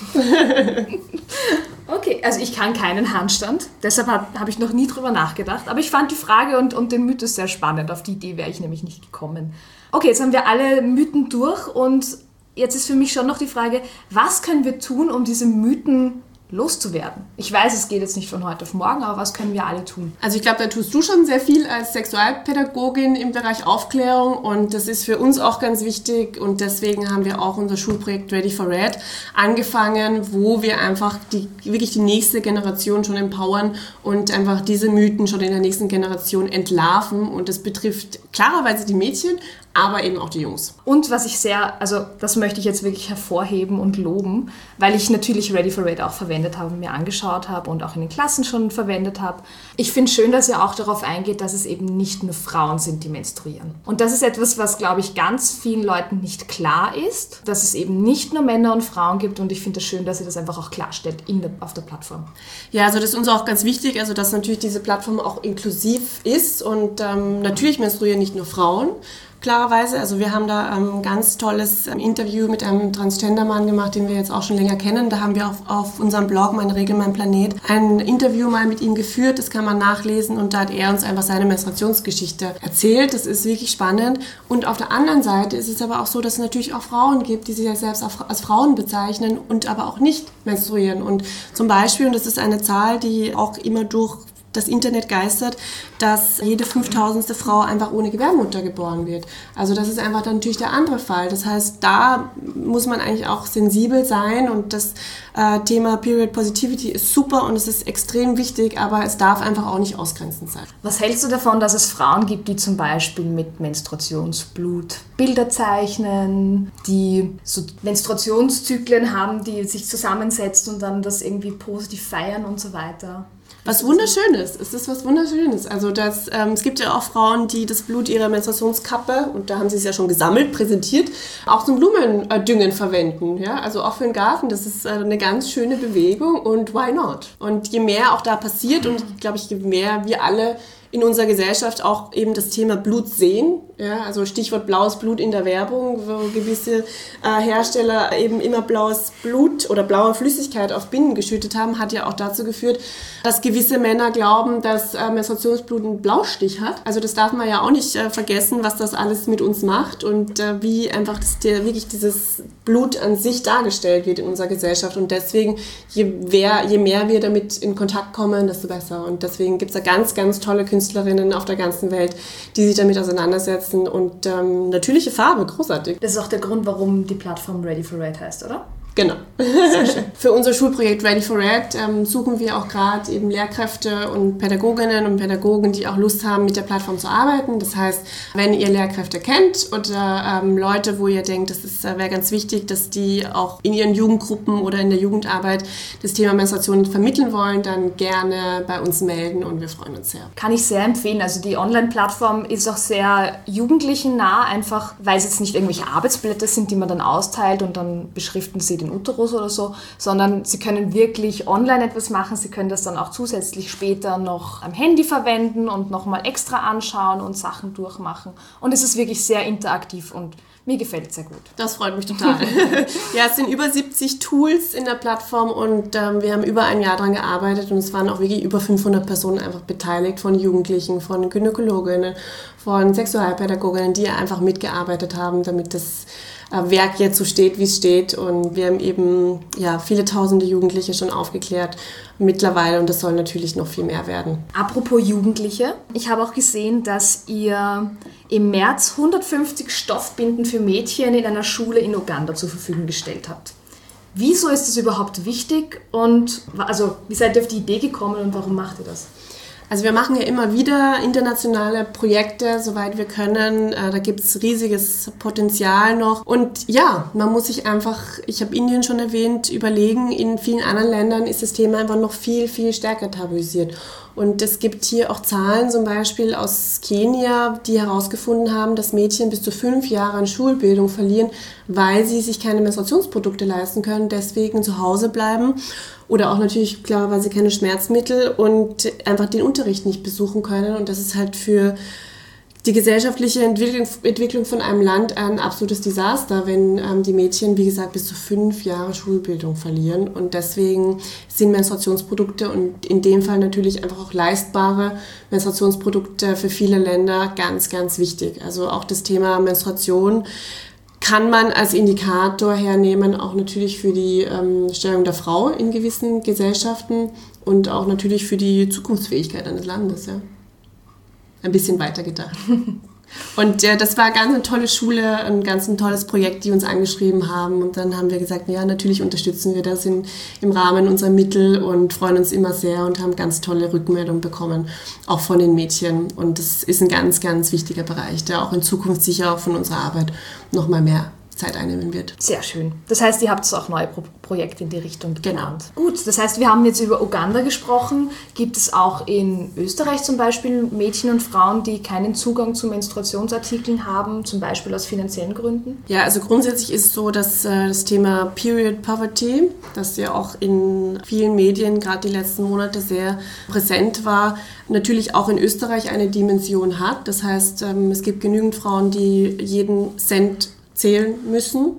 Okay, also ich kann keinen Handstand, deshalb habe ich noch nie drüber nachgedacht, aber ich fand die Frage und den Mythos sehr spannend, auf die Idee wäre ich nämlich nicht gekommen. Okay, jetzt haben wir alle Mythen durch und jetzt ist für mich schon noch die Frage, was können wir tun, um diese Mythen loszuwerden? Ich weiß, es geht jetzt nicht von heute auf morgen, aber was können wir alle tun? Also ich glaube, da tust du schon sehr viel als Sexualpädagogin im Bereich Aufklärung und das ist für uns auch ganz wichtig und deswegen haben wir auch unser Schulprojekt Ready for Red angefangen, wo wir einfach wirklich die nächste Generation schon empowern und einfach diese Mythen schon in der nächsten Generation entlarven und das betrifft klarerweise die Mädchen, aber eben auch die Jungs. Und was ich das möchte ich jetzt wirklich hervorheben und loben, weil ich natürlich Ready for Red auch verwendet habe, mir angeschaut habe und auch in den Klassen schon verwendet habe. Ich finde es schön, dass ihr auch darauf eingeht, dass es eben nicht nur Frauen sind, die menstruieren. Und das ist etwas, was, glaube ich, ganz vielen Leuten nicht klar ist, dass es eben nicht nur Männer und Frauen gibt und ich finde es schön, dass ihr das einfach auch klarstellt auf der Plattform. Ja, also das ist uns auch ganz wichtig, also dass natürlich diese Plattform auch inklusiv ist und natürlich menstruieren nicht nur Frauen, klarerweise. Also wir haben da ein ganz tolles Interview mit einem Transgender-Mann gemacht, den wir jetzt auch schon länger kennen. Da haben wir auf unserem Blog Meine Regel, mein Planet ein Interview mal mit ihm geführt. Das kann man nachlesen und da hat er uns einfach seine Menstruationsgeschichte erzählt. Das ist wirklich spannend. Und auf der anderen Seite ist es aber auch so, dass es natürlich auch Frauen gibt, die sich ja selbst als Frauen bezeichnen und aber auch nicht menstruieren. Und zum Beispiel, und das ist eine Zahl, die auch immer durch das Internet geistert, dass jede 5000. Frau einfach ohne Gebärmutter geboren wird. Also das ist einfach dann natürlich der andere Fall. Das heißt, da muss man eigentlich auch sensibel sein und das Thema Period Positivity ist super und es ist extrem wichtig, aber es darf einfach auch nicht ausgrenzend sein. Was hältst du davon, dass es Frauen gibt, die zum Beispiel mit Menstruationsblut Bilder zeichnen, die so Menstruationszyklen haben, die sich zusammensetzen und dann das irgendwie positiv feiern und so weiter? Was Wunderschönes. Es ist was Wunderschönes. Also es gibt ja auch Frauen, die das Blut ihrer Menstruationskappe, und da haben sie es ja schon gesammelt, präsentiert, auch zum Blumendüngen verwenden. Ja? Also auch für den Garten. Das ist eine ganz schöne Bewegung und why not? Und je mehr auch da passiert und glaube ich, je mehr wir alle in unserer Gesellschaft auch eben das Thema Blut sehen. Ja, also Stichwort blaues Blut in der Werbung, wo gewisse Hersteller eben immer blaues Blut oder blaue Flüssigkeit auf Binden geschüttet haben, hat ja auch dazu geführt, dass gewisse Männer glauben, dass Menstruationsblut einen Blaustich hat. Also das darf man ja auch nicht vergessen, was das alles mit uns macht und wie einfach wirklich dieses Blut an sich dargestellt wird in unserer Gesellschaft. Und deswegen, je mehr wir damit in Kontakt kommen, desto besser. Und deswegen gibt es da ganz, ganz tolle Künstlerinnen auf der ganzen Welt, die sich damit auseinandersetzen. Und natürliche Farbe, großartig. Das ist auch der Grund, warum die Plattform Ready for Red heißt, oder? Genau. Für unser Schulprojekt Ready for Ed suchen wir auch gerade eben Lehrkräfte und Pädagoginnen und Pädagogen, die auch Lust haben, mit der Plattform zu arbeiten. Das heißt, wenn ihr Lehrkräfte kennt oder Leute, wo ihr denkt, das wäre ganz wichtig, dass die auch in ihren Jugendgruppen oder in der Jugendarbeit das Thema Menstruation vermitteln wollen, dann gerne bei uns melden und wir freuen uns sehr. Kann ich sehr empfehlen. Also die Online-Plattform ist auch sehr jugendlichennah, einfach weil es jetzt nicht irgendwelche Arbeitsblätter sind, die man dann austeilt und dann beschriften sie den Uterus oder so, sondern sie können wirklich online etwas machen. Sie können das dann auch zusätzlich später noch am Handy verwenden und nochmal extra anschauen und Sachen durchmachen. Und es ist wirklich sehr interaktiv und mir gefällt es sehr gut. Das freut mich total. Ja, es sind über 70 Tools in der Plattform und wir haben über ein Jahr daran gearbeitet und es waren auch wirklich über 500 Personen einfach beteiligt, von Jugendlichen, von Gynäkologinnen, von Sexualpädagoginnen, die einfach mitgearbeitet haben, damit das Werk jetzt so steht, wie es steht. Und wir haben eben viele tausende Jugendliche schon aufgeklärt mittlerweile und das soll natürlich noch viel mehr werden. Apropos Jugendliche, ich habe auch gesehen, dass ihr im März 150 Stoffbinden für Mädchen in einer Schule in Uganda zur Verfügung gestellt habt. Wieso ist das überhaupt wichtig und wie seid ihr auf die Idee gekommen und warum macht ihr das? Also wir machen ja immer wieder internationale Projekte, soweit wir können. Da gibt es riesiges Potenzial noch. Und ja, man muss sich einfach, ich habe Indien schon erwähnt, überlegen, in vielen anderen Ländern ist das Thema einfach noch viel, viel stärker tabuisiert. Und es gibt hier auch Zahlen, zum Beispiel aus Kenia, die herausgefunden haben, dass Mädchen bis zu 5 Jahre an Schulbildung verlieren, weil sie sich keine Menstruationsprodukte leisten können, deswegen zu Hause bleiben. Oder auch natürlich, klar, weil sie keine Schmerzmittel und einfach den Unterricht nicht besuchen können. Und das ist halt für die gesellschaftliche Entwicklung von einem Land ein absolutes Desaster, wenn die Mädchen, wie gesagt, bis zu 5 Jahre Schulbildung verlieren. Und deswegen sind Menstruationsprodukte und in dem Fall natürlich einfach auch leistbare Menstruationsprodukte für viele Länder ganz, ganz wichtig. Also auch das Thema Menstruation kann man als Indikator hernehmen, auch natürlich für die Stellung der Frau in gewissen Gesellschaften und auch natürlich für die Zukunftsfähigkeit eines Landes. Ja. Ein bisschen weiter gedacht. Und das war ganz eine tolle Schule, ein ganz ein tolles Projekt, die uns angeschrieben haben. Und dann haben wir gesagt, ja, natürlich unterstützen wir das im Rahmen unserer Mittel und freuen uns immer sehr und haben ganz tolle Rückmeldungen bekommen, auch von den Mädchen. Und das ist ein ganz, ganz wichtiger Bereich, der auch in Zukunft sicher auch von unserer Arbeit noch mal mehr Zeit einnehmen wird. Sehr schön. Das heißt, ihr habt auch neue Projekte in die Richtung geplant. Genau. Gut, das heißt, wir haben jetzt über Uganda gesprochen. Gibt es auch in Österreich zum Beispiel Mädchen und Frauen, die keinen Zugang zu Menstruationsartikeln haben, zum Beispiel aus finanziellen Gründen? Ja, also grundsätzlich ist es so, dass das Thema Period Poverty, das ja auch in vielen Medien gerade die letzten Monate sehr präsent war, natürlich auch in Österreich eine Dimension hat. Das heißt, es gibt genügend Frauen, die jeden Cent zählen müssen,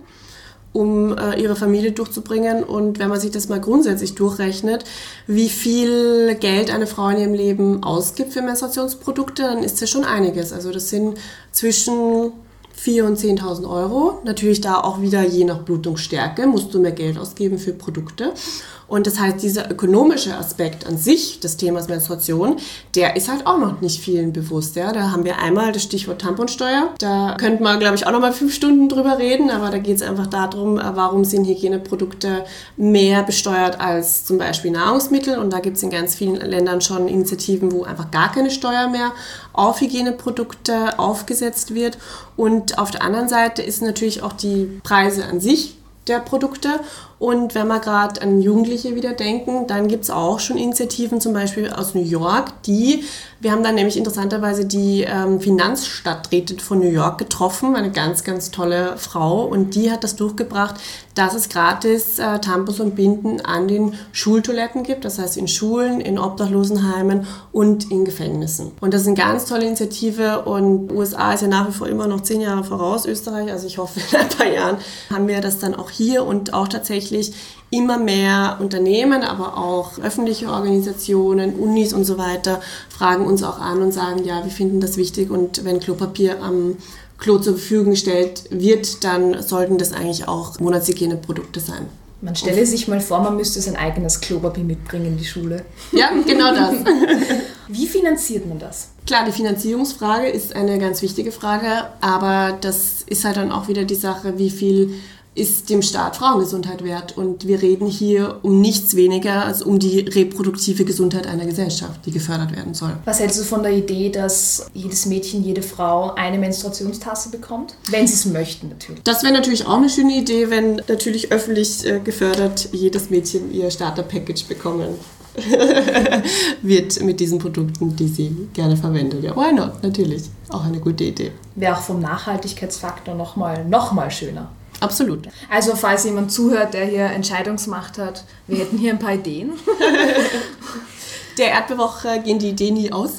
um ihre Familie durchzubringen. Und wenn man sich das mal grundsätzlich durchrechnet, wie viel Geld eine Frau in ihrem Leben ausgibt für Menstruationsprodukte, dann ist das schon einiges. Also das sind zwischen 4.000 und 10.000 Euro. Natürlich da auch wieder je nach Blutungsstärke musst du mehr Geld ausgeben für Produkte. Und das heißt, dieser ökonomische Aspekt an sich des Themas Menstruation, der ist halt auch noch nicht vielen bewusst. Ja? Da haben wir einmal das Stichwort Tamponsteuer. Da könnte man, glaube ich, auch noch mal 5 Stunden drüber reden, aber da geht es einfach darum, warum sind Hygieneprodukte mehr besteuert als zum Beispiel Nahrungsmittel. Und da gibt es in ganz vielen Ländern schon Initiativen, wo einfach gar keine Steuer mehr auf Hygieneprodukte aufgesetzt wird. Und auf der anderen Seite ist natürlich auch die Preise an sich der Produkte. Und wenn wir gerade an Jugendliche wieder denken, dann gibt es auch schon Initiativen, zum Beispiel aus New York, wir haben dann nämlich interessanterweise die Finanzstadträtin von New York getroffen, eine ganz, ganz tolle Frau, und die hat das durchgebracht, dass es gratis Tampons und Binden an den Schultoiletten gibt, das heißt in Schulen, in Obdachlosenheimen und in Gefängnissen. Und das ist eine ganz tolle Initiative und USA ist ja nach wie vor immer noch 10 Jahre voraus, Österreich, also ich hoffe, in ein paar Jahren haben wir das dann auch hier und auch tatsächlich immer mehr Unternehmen, aber auch öffentliche Organisationen, Unis und so weiter fragen uns auch an und sagen, ja, wir finden das wichtig und wenn Klopapier am Klo zur Verfügung gestellt wird, dann sollten das eigentlich auch Monatshygieneprodukte sein. Man stelle sich mal vor, man müsste sein eigenes Klopapier mitbringen in die Schule. Ja, genau das. Wie finanziert man das? Klar, die Finanzierungsfrage ist eine ganz wichtige Frage, aber das ist halt dann auch wieder die Sache, wie viel ist dem Staat Frauengesundheit wert. Und wir reden hier um nichts weniger als um die reproduktive Gesundheit einer Gesellschaft, die gefördert werden soll. Was hältst du von der Idee, dass jedes Mädchen, jede Frau eine Menstruationstasse bekommt? Wenn sie es möchten, natürlich. Das wäre natürlich auch eine schöne Idee, wenn natürlich öffentlich gefördert jedes Mädchen ihr Starter-Package bekommen wird mit diesen Produkten, die sie gerne verwendet. Ja, why not? Natürlich. Auch eine gute Idee. Wäre auch vom Nachhaltigkeitsfaktor noch mal schöner. Absolut. Also falls jemand zuhört, der hier Entscheidungsmacht hat, wir hätten hier ein paar Ideen. Der Erdbeerwoche gehen die Ideen nie aus.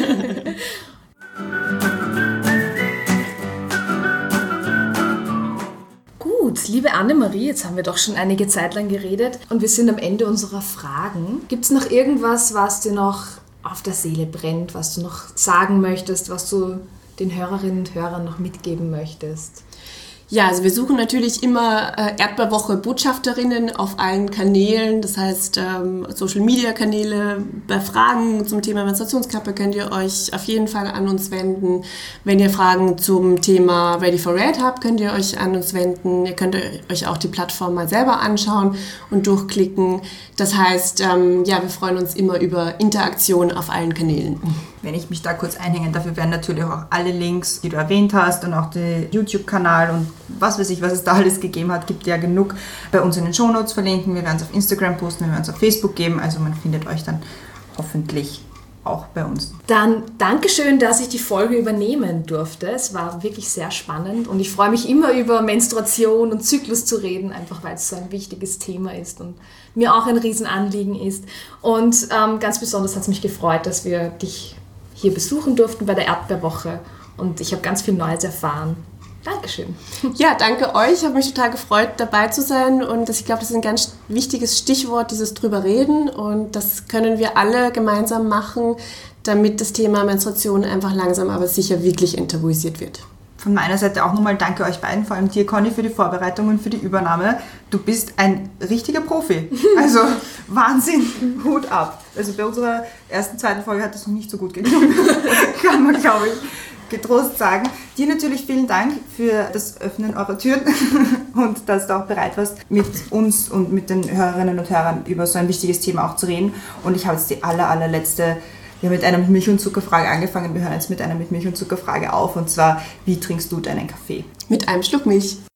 Gut, liebe Annemarie, jetzt haben wir doch schon einige Zeit lang geredet und wir sind am Ende unserer Fragen. Gibt es noch irgendwas, was dir noch auf der Seele brennt, was du noch sagen möchtest, was du den Hörerinnen und Hörern noch mitgeben möchtest? Ja, also wir suchen natürlich immer Erdbeerwoche-Botschafterinnen auf allen Kanälen, das heißt Social-Media-Kanäle. Bei Fragen zum Thema Menstruationskappe könnt ihr euch auf jeden Fall an uns wenden. Wenn ihr Fragen zum Thema Ready for Red habt, könnt ihr euch an uns wenden. Ihr könnt euch auch die Plattform mal selber anschauen und durchklicken. Das heißt, wir freuen uns immer über Interaktion auf allen Kanälen. Wenn ich mich da kurz einhängen, dafür werden natürlich auch alle Links, die du erwähnt hast und auch der YouTube-Kanal und was weiß ich, was es da alles gegeben hat, gibt ja genug bei uns in den Shownotes verlinken. Wir werden es auf Instagram posten, wir werden es auf Facebook geben, also man findet euch dann hoffentlich auch bei uns. Dann Dankeschön, dass ich die Folge übernehmen durfte. Es war wirklich sehr spannend und ich freue mich immer über Menstruation und Zyklus zu reden, einfach weil es so ein wichtiges Thema ist und mir auch ein Riesenanliegen ist. Und ganz besonders hat es mich gefreut, dass wir dich hier besuchen durften bei der Erdbeerwoche und ich habe ganz viel Neues erfahren. Dankeschön. Ja, danke euch. Ich habe mich total gefreut, dabei zu sein und ich glaube, das ist ein ganz wichtiges Stichwort, dieses drüber reden und das können wir alle gemeinsam machen, damit das Thema Menstruation einfach langsam aber sicher wirklich enttabuisiert wird. Von meiner Seite auch nochmal danke euch beiden, vor allem dir, Conny, für die Vorbereitung und für die Übernahme. Du bist ein richtiger Profi. Also Wahnsinn, Hut ab. Also bei unserer zweiten Folge hat das noch nicht so gut geklappt. Kann man, glaube ich, getrost sagen. Dir natürlich vielen Dank für das Öffnen eurer Türen und dass du auch bereit warst, mit uns und mit den Hörerinnen und Hörern über so ein wichtiges Thema auch zu reden. Und ich habe jetzt die allerletzte. Wir haben mit einer Milch- und Zuckerfrage angefangen. Wir hören jetzt mit einer mit Milch- und Zuckerfrage auf. Und zwar, wie trinkst du deinen Kaffee? Mit einem Schluck Milch.